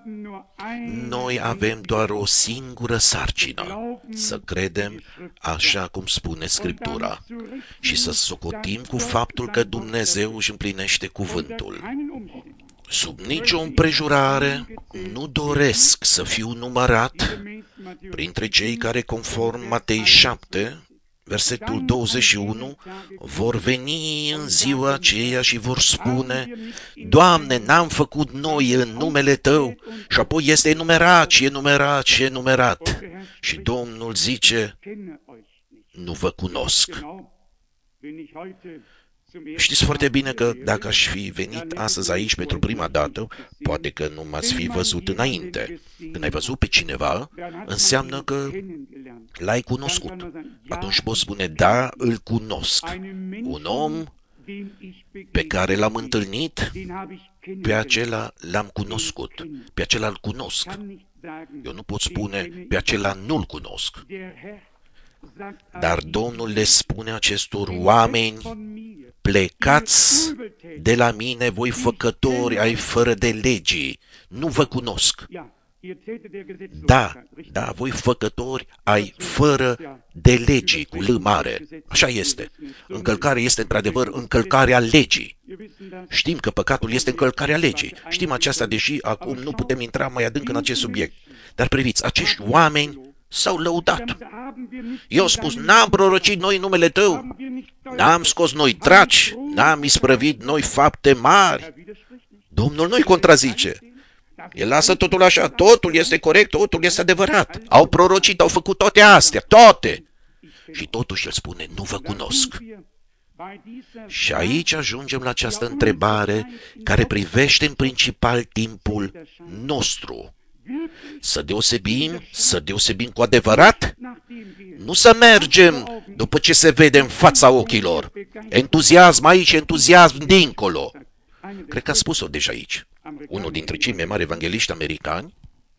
Noi avem doar o singură sarcină: să credem așa cum spune Scriptura și să socotim cu faptul că Dumnezeu își împlinește cuvântul. Sub nicio împrejurare nu doresc să fiu numărat printre cei care, conform Matei șapte, versetul douăzeci și unu, vor veni în ziua aceea și vor spune: Doamne, n-am făcut noi în numele Tău? Și apoi este enumerat și enumerat și enumerat. Și Domnul zice: nu vă cunosc. Știți foarte bine că dacă aș fi venit astăzi aici pentru prima dată, poate că nu m-ați fi văzut înainte. Când ai văzut pe cineva, înseamnă că l-ai cunoscut. Atunci poți spune: da, îl cunosc. Un om pe care l-am întâlnit, pe acela l-am cunoscut. Pe acela îl cunosc. Eu nu pot spune: pe acela nu-l cunosc. Dar Domnul le spune acestor oameni: plecați de la mine, voi făcători ai fără de legii, nu vă cunosc. Da, da, voi făcători ai fără de legii, cu L mare. Așa este. Încălcarea este într-adevăr încălcarea legii. Știm că păcatul este încălcarea legii. Știm aceasta, deși acum nu putem intra mai adânc în acest subiect. Dar priviți, acești oameni s-au lăudat. Eu spus: n-am prorocit noi numele Tău, n-am scos noi draci, n-am isprăvit noi fapte mari. Domnul nu-i contrazice. El lasă totul așa, totul este corect, totul este adevărat. Au prorocit, au făcut toate astea, toate. Și totuși el spune: nu vă cunosc. Și aici ajungem la această întrebare care privește în principal timpul nostru. Să deosebim, să deosebim cu adevărat? Nu să mergem după ce se vede în fața ochilor. Entuziasm aici, entuziasm dincolo. Cred că a spus-o deja aici. Unul dintre cei mai mari evangeliști americani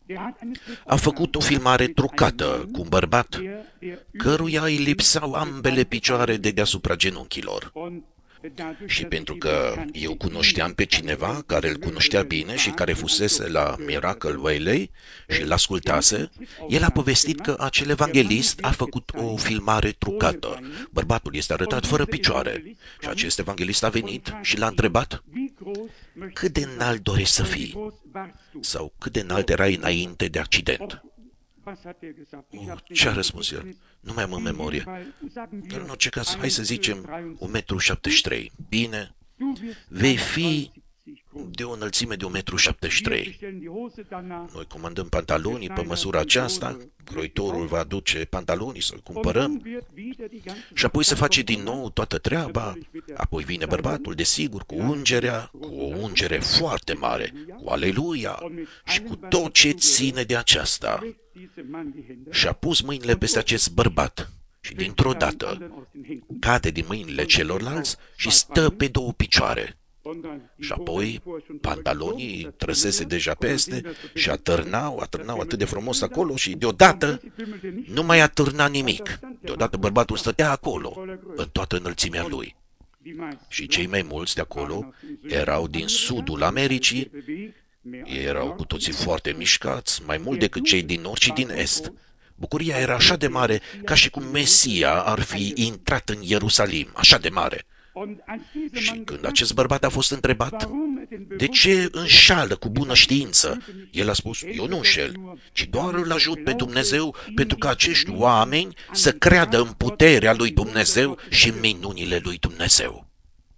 a făcut o filmare trucată cu un bărbat căruia îi lipseau ambele picioare de deasupra genunchilor. Și pentru că eu cunoșteam pe cineva care îl cunoștea bine și care fusese la Miracle Valley și îl ascultase, el a povestit că acel evanghelist a făcut o filmare trucată. Bărbatul este arătat fără picioare și acest evanghelist a venit și l-a întrebat: cât de înalt dorești să fii? Sau cât de înalt erai înainte de accident? Oh, ce a răspuns el? Nu mai am în memorie. Dar în orice caz, hai să zicem un metru șaptezeci și trei. Bine, vei fi de o înălțime de un metru șaptezeci și trei. Noi comandăm pantalonii pe măsura aceasta, croitorul va aduce pantalonii să-l cumpărăm și apoi se face din nou toată treaba, apoi vine bărbatul, desigur, cu ungerea, cu o ungere foarte mare, cu aleluia și cu tot ce ține de aceasta. Și a pus mâinile peste acest bărbat și dintr-o dată cade din mâinile celorlalți și stă pe două picioare. Și apoi pantalonii trăsese deja peste și atârnau, atârnau atât de frumos acolo și deodată nu mai atârna nimic. Deodată bărbatul stătea acolo, în toată înălțimea lui. Și cei mai mulți de acolo erau din sudul Americii, ei erau cu toții foarte mișcați, mai mult decât cei din nord și din est. Bucuria era așa de mare, ca și cum Mesia ar fi intrat în Ierusalim, așa de mare. Și când acest bărbat a fost întrebat, de ce înșală cu bună știință? El a spus, eu nu înșel, ci doar îl ajut pe Dumnezeu pentru ca acești oameni să creadă în puterea lui Dumnezeu și în minunile lui Dumnezeu.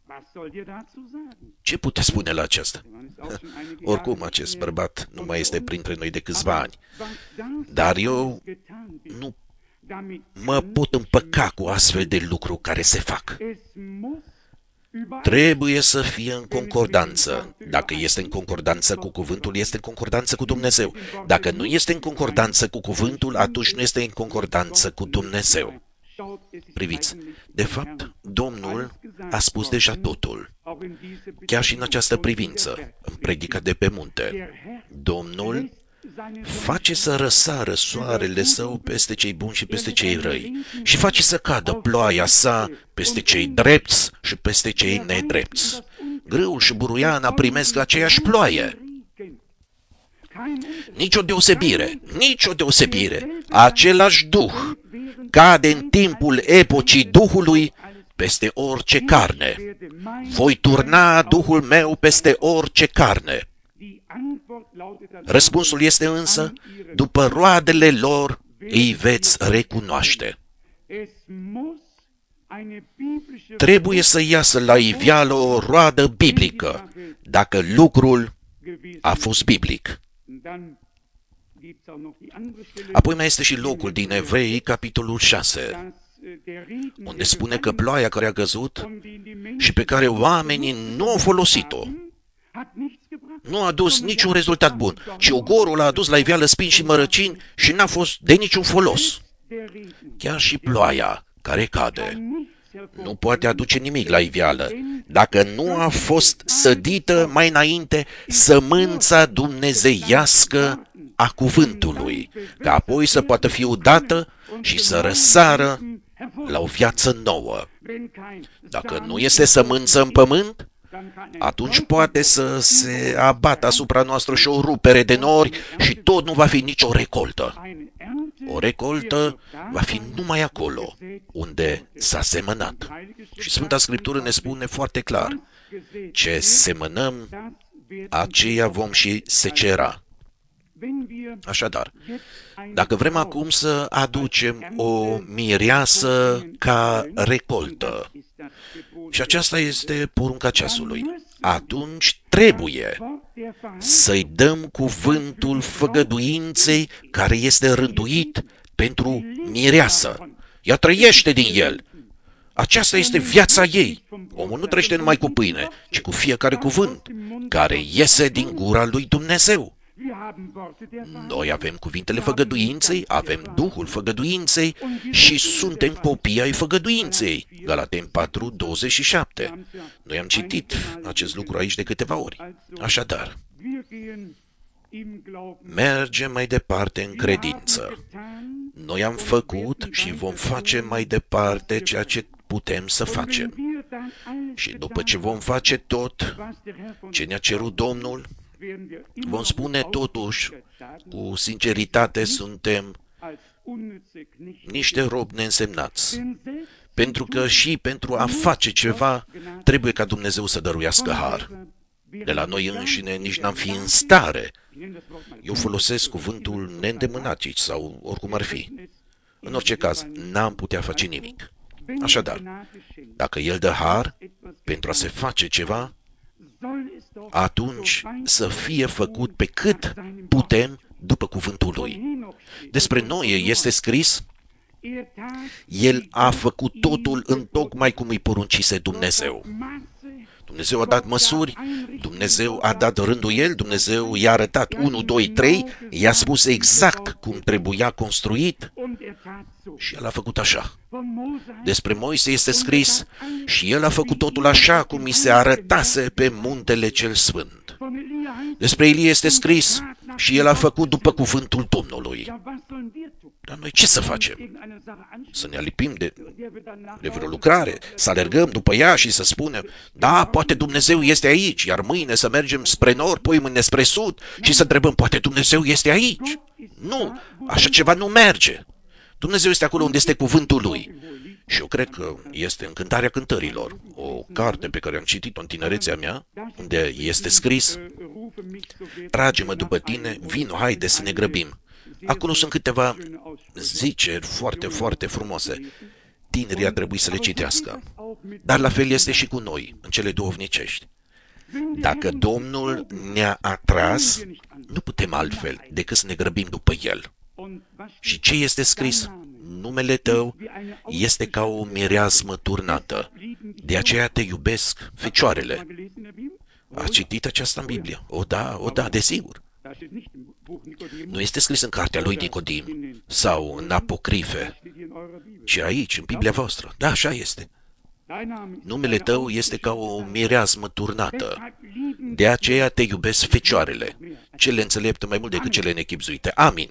Ce puteți spune la aceasta? Oricum, acest bărbat nu mai este printre noi de câțiva ani, dar eu nu mă pot împăca cu astfel de lucruri care se fac. Trebuie să fie în concordanță. Dacă este în concordanță cu cuvântul, este în concordanță cu Dumnezeu. Dacă nu este în concordanță cu cuvântul, atunci nu este în concordanță cu Dumnezeu. Priviți, de fapt, Domnul a spus deja totul. Chiar și în această privință, în predica de pe munte, Domnul face să răsară soarele său peste cei buni și peste cei răi și face să cadă ploaia sa peste cei drepți și peste cei nedrepți. Grâul și buruiana primesc aceeași ploaie. Nici o deosebire, nici o deosebire. Același Duh cade în timpul epocii Duhului peste orice carne. Voi turna Duhul meu peste orice carne. Răspunsul este însă, după roadele lor îi veți recunoaște. Trebuie să iasă la iveală o roadă biblică, dacă lucrul a fost biblic. Apoi mai este și locul din Evrei, capitolul șase, unde spune că ploaia care a căzut și pe care oamenii nu au folosit-o, nu a dus niciun rezultat bun, ci ogorul a adus la iveală spini și mărăcini și n-a fost de niciun folos. Chiar și ploaia care cade nu poate aduce nimic la iveală dacă nu a fost sădită mai înainte sămânța dumnezeiască a cuvântului, ca apoi să poată fi udată și să răsară la o viață nouă. Dacă nu este sămânță în pământ, atunci poate să se abată asupra noastră și o rupere de nori și tot nu va fi nicio recoltă. O recoltă va fi numai acolo unde s-a semănat. Și Sfânta Scriptură ne spune foarte clar, ce semănăm, aceea vom și secera. Așadar, dacă vrem acum să aducem o mireasă ca recoltă, și aceasta este porunca ceasului, atunci trebuie să-i dăm cuvântul făgăduinței care este rânduit pentru mireasă. Ea trăiește din el. Aceasta este viața ei. Omul nu trăiește numai cu pâine, ci cu fiecare cuvânt care iese din gura lui Dumnezeu. Noi avem cuvintele făgăduinței, avem Duhul făgăduinței și suntem copii ai făgăduinței. Galateni patru, douăzeci și șapte. Noi am citit acest lucru aici de câteva ori. Așadar, mergem mai departe în credință. Noi am făcut și vom face mai departe ceea ce putem să facem. Și după ce vom face tot ce ne-a cerut Domnul, vom spune totuși, cu sinceritate, suntem niște robi neînsemnați. Pentru că și pentru a face ceva, trebuie ca Dumnezeu să dăruiască har. De la noi înșine nici n-am fi în stare. Eu folosesc cuvântul neîndemânatic sau oricum ar fi. În orice caz, n-am putea face nimic. Așadar, dacă El dă har pentru a se face ceva, atunci să fie făcut pe cât putem după cuvântul Lui. Despre Noe este scris: El a făcut totul întocmai cum îi poruncise Dumnezeu. Dumnezeu a dat măsuri, Dumnezeu a dat rânduieli, Dumnezeu i-a arătat unu, doi, trei, i-a spus exact cum trebuia construit și El a făcut așa. Despre Moise este scris: și el a făcut totul așa cum i se arătase pe muntele cel sfânt. Despre Ilie este scris: și el a făcut după cuvântul Domnului. Dar noi ce să facem? Să ne alipim de, de vreo lucrare, să alergăm după ea și să spunem: da, poate Dumnezeu este aici, iar mâine să mergem spre nord, poi mâine spre sud și să întrebăm: poate Dumnezeu este aici? Nu, așa ceva nu merge. Dumnezeu este acolo unde este cuvântul Lui. Și eu cred că este în Cântarea Cântărilor, o carte pe care am citit-o în tinerețea mea, unde este scris: trage-mă după tine, vino, haide să ne grăbim. Acolo sunt câteva ziceri foarte, foarte frumoase. Tinerii ar trebui să le citească. Dar la fel este și cu noi, în cele duhovnicești. Dacă Domnul ne-a atras, nu putem altfel decât să ne grăbim după El. Și ce este scris? Numele tău este ca o mireasmă turnată. De aceea te iubesc, fecioarele. Ați citit aceasta în Biblie? O da, o da, desigur. Nu este scris în cartea lui Nicodim sau în apocrife, ci aici, în Biblia voastră. Da, așa este. Numele tău este ca o mireasmă turnată. De aceea te iubesc fecioarele, cele înțelepte mai mult decât cele nechibzuite. Amin.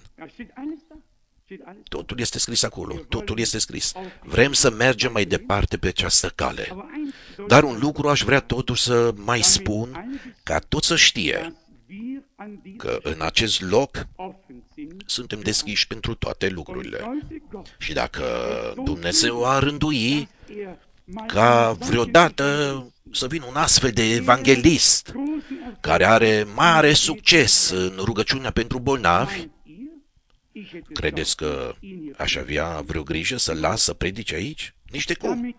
Totul este scris acolo, totul este scris. Vrem să mergem mai departe pe această cale. Dar un lucru aș vrea totuși să mai spun, ca tot să știe, că în acest loc suntem deschiși pentru toate lucrurile. Și dacă Dumnezeu a rândui ca vreodată să vină un astfel de evanghelist care are mare succes în rugăciunea pentru bolnavi, credeți că aș avea vreo grijă să las să predice aici? Nici de cum.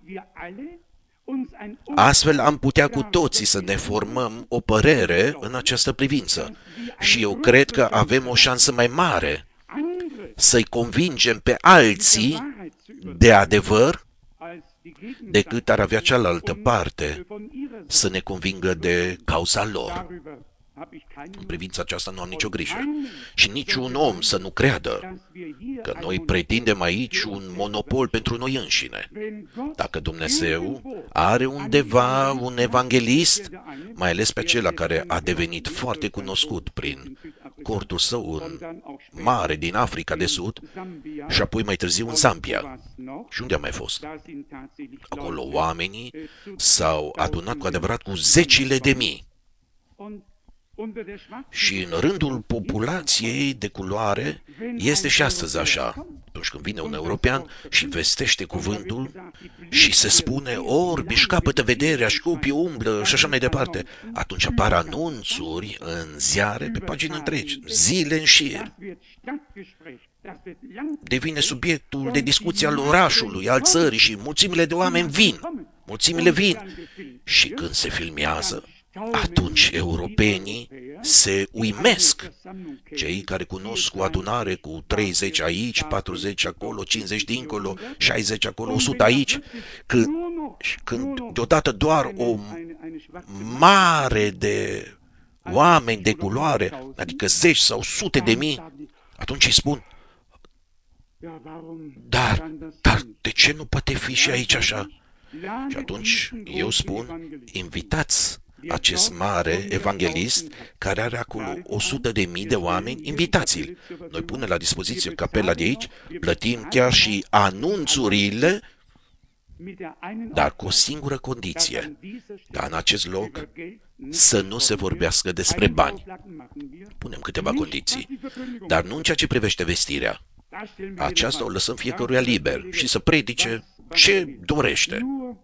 Astfel am putea cu toții să ne formăm o părere în această privință. Și eu cred că avem o șansă mai mare să-i convingem pe alții de adevăr decât ar avea cealaltă parte să ne convingă de cauza lor. În privința aceasta nu am nicio grijă. Și niciun om să nu creadă că noi pretindem aici un monopol pentru noi înșine. Dacă Dumnezeu are undeva un evanghelist, mai ales pe acela care a devenit foarte cunoscut prin cortul său în mare din Africa de Sud și apoi mai târziu în Zambia. Și unde a mai fost? Acolo oamenii s-au adunat cu adevărat cu zecile de mii. Și în rândul populației de culoare este și astăzi așa. Atunci când vine un european și vestește cuvântul și se spune orbi își capătă vederea, șcupii umblă și așa mai departe, atunci apar anunțuri în ziare pe pagini întregi, zile în șir. Devine subiectul de discuție al orașului, al țării și mulțimile de oameni vin. Mulțimile vin. Și când se filmează, atunci europenii se uimesc. Cei care cunosc o adunare cu treizeci aici, patruzeci acolo, cincizeci dincolo, șaizeci acolo, o sută aici, când, când deodată doar o mare de oameni de culoare, adică zeci sau sute de mii, atunci îi spun: dar, dar de ce nu poate fi și aici așa? Și atunci eu spun: invitați acest mare evanghelist care are acolo o sută de mii de oameni, invitați-l. Noi punem la dispoziție capela de aici, plătim chiar și anunțurile, dar cu o singură condiție, dar în acest loc să nu se vorbească despre bani. Punem câteva condiții, dar nu în ceea ce privește vestirea. Aceasta o lăsăm fiecăruia liber și să predice ce dorește.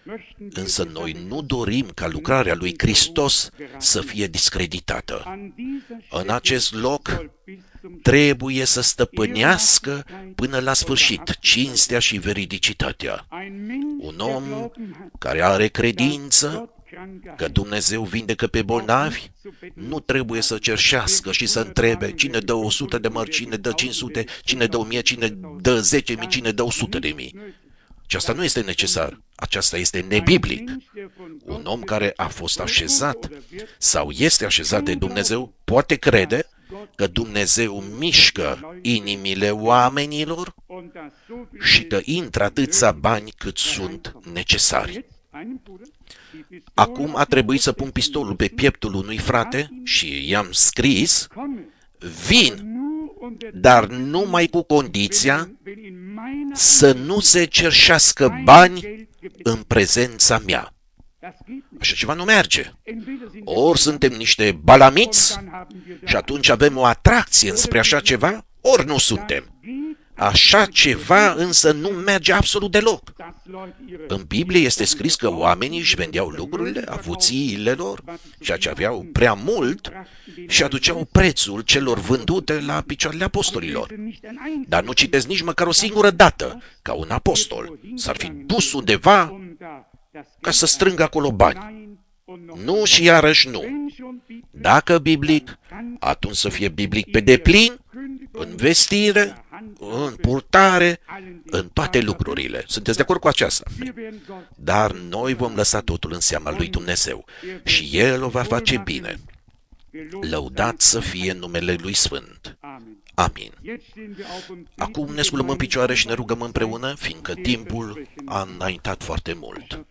Însă noi nu dorim ca lucrarea lui Hristos să fie discreditată. În acest loc trebuie să stăpânească până la sfârșit cinstea și veridicitatea. Un om care are credință că Dumnezeu vindecă pe bolnavi, nu trebuie să cerșească și să întrebe cine dă o sută de mărci, cine dă cinci sute, cine dă o mie, cine dă zece mii, cine dă o sută de mii. Aceasta nu este necesar. Aceasta este nebiblic. Un om care a fost așezat sau este așezat de Dumnezeu poate crede că Dumnezeu mișcă inimile oamenilor și că intră atâția bani cât sunt necesari. Acum a trebuit să pun pistolul pe pieptul unui frate și i-am scris: vin, dar numai cu condiția să nu se cerșească bani în prezența mea. Așa ceva nu merge. Ori suntem niște balamiți și atunci avem o atracție înspre așa ceva, ori nu suntem. Așa ceva însă nu merge absolut deloc. În Biblie este scris că oamenii își vendeau lucrurile, avuțiile lor, ceea ce aveau prea mult, și aduceau prețul celor vândute la picioarele apostolilor. Dar nu citesc nici măcar o singură dată ca un apostol s-ar fi dus undeva ca să strângă acolo bani. Nu și iarăși nu. Dacă biblic, atunci să fie biblic pe deplin, în vestire, în purtare, în toate lucrurile. Sunteți de acord cu aceasta? Dar noi vom lăsa totul în seama lui Dumnezeu și El o va face bine. Lăudat să fie numele Lui Sfânt. Amin. Acum ne sculăm în picioare și ne rugăm împreună, fiindcă timpul a înaintat foarte mult.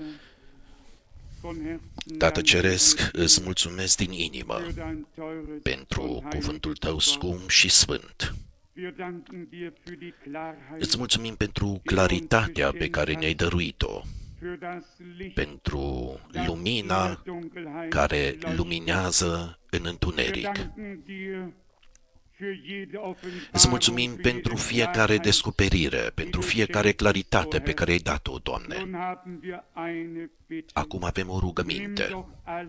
Tată Ceresc, îți mulțumesc din inimă pentru cuvântul Tău scump și sfânt. Îți mulțumim pentru claritatea pe care ne-ai dăruit-o, pentru lumina care luminează în întuneric. Îți mulțumim pentru fiecare descoperire, pentru fiecare claritate pe care ai dat-o, Doamne. Acum avem o rugăminte.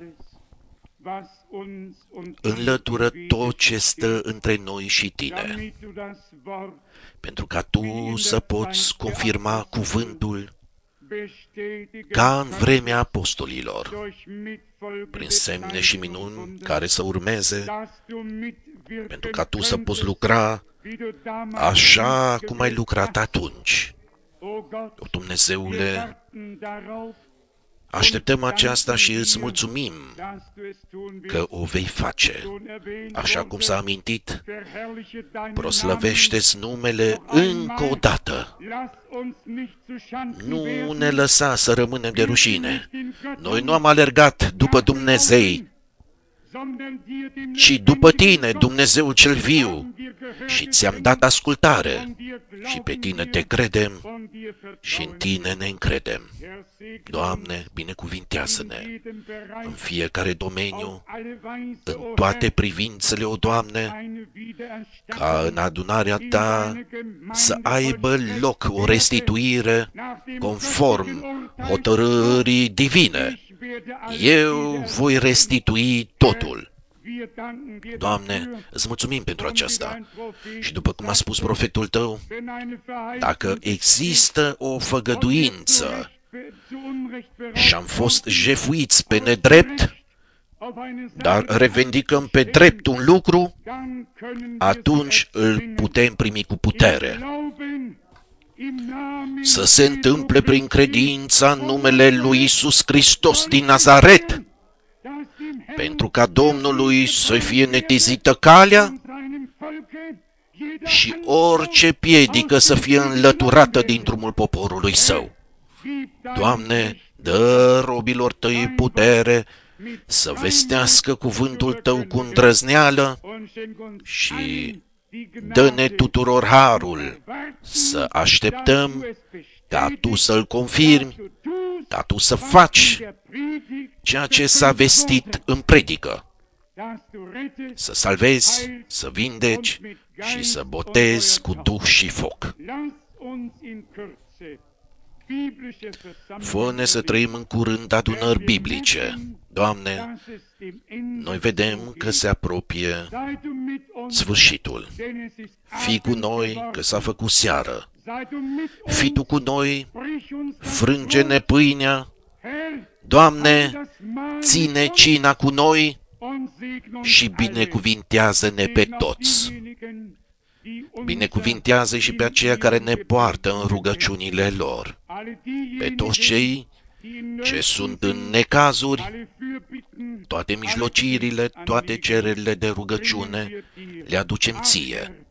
Înlătură tot ce stă între noi și Tine, pentru ca Tu să poți confirma cuvântul ca în vremea apostolilor, prin semne și minuni care să urmeze, pentru ca Tu să poți lucra așa cum ai lucrat atunci. O, Dumnezeule, așteptăm aceasta și îți mulțumim că o vei face. Așa cum s-a amintit, proslăvește-ți numele încă o dată. Nu ne lăsa să rămânem de rușine. Noi nu am alergat după Dumnezei, ci după Tine, Dumnezeul cel viu, și ți-am dat ascultare și pe Tine te credem și în Tine ne încredem. Doamne, binecuvintează-ne în fiecare domeniu, în toate privințele, o Doamne, ca în adunarea Ta să aibă loc o restituire conform hotărârii divine. Eu voi restitui totul. Doamne, îți mulțumim pentru aceasta. Și după cum a spus profetul Tău, dacă există o făgăduință și am fost jefuiți pe nedrept, dar revendicăm pe drept un lucru, atunci îl putem primi cu putere. Să se întâmple prin credința în numele lui Iisus Hristos din Nazaret, pentru ca Domnului să fie netizită calea și orice piedică să fie înlăturată din drumul poporului Său. Doamne, dă robilor Tăi putere să vestească cuvântul Tău cu îndrăzneală și dă-ne tuturor harul să așteptăm ca Tu să-L confirmi, ca Tu să faci ceea ce s-a vestit în predică, să salvezi, să vindeci și să botezi cu duh și foc. Fă-ne să trăim în curând adunări biblice. Doamne, noi vedem că se apropie sfârșitul. Fii cu noi, că s-a făcut seară. Fii Tu cu noi, frânge-ne pâinea. Doamne, ține cina cu noi și binecuvintează-ne pe toți. Binecuvintează și pe aceia care ne poartă în rugăciunile lor. Pe toți cei ce sunt în necazuri, toate mijlocirile, toate cererile de rugăciune le aducem Ție.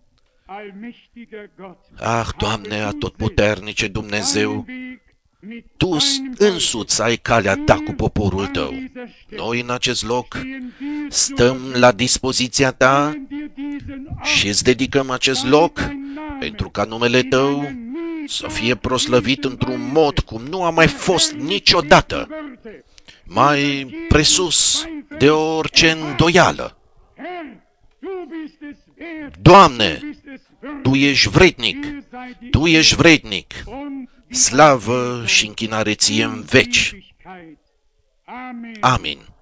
Ah, Doamne, atotputernice Dumnezeu, Tu însuți ai calea Ta cu poporul Tău. Noi în acest loc stăm la dispoziția Ta și îți dedicăm acest loc pentru ca numele Tău să fie proslăvit într-un mod cum nu a mai fost niciodată, mai presus de orice îndoială. Doamne, Tu ești vrednic, Tu ești vrednic, slavă și închinare Ție în veci. Amin.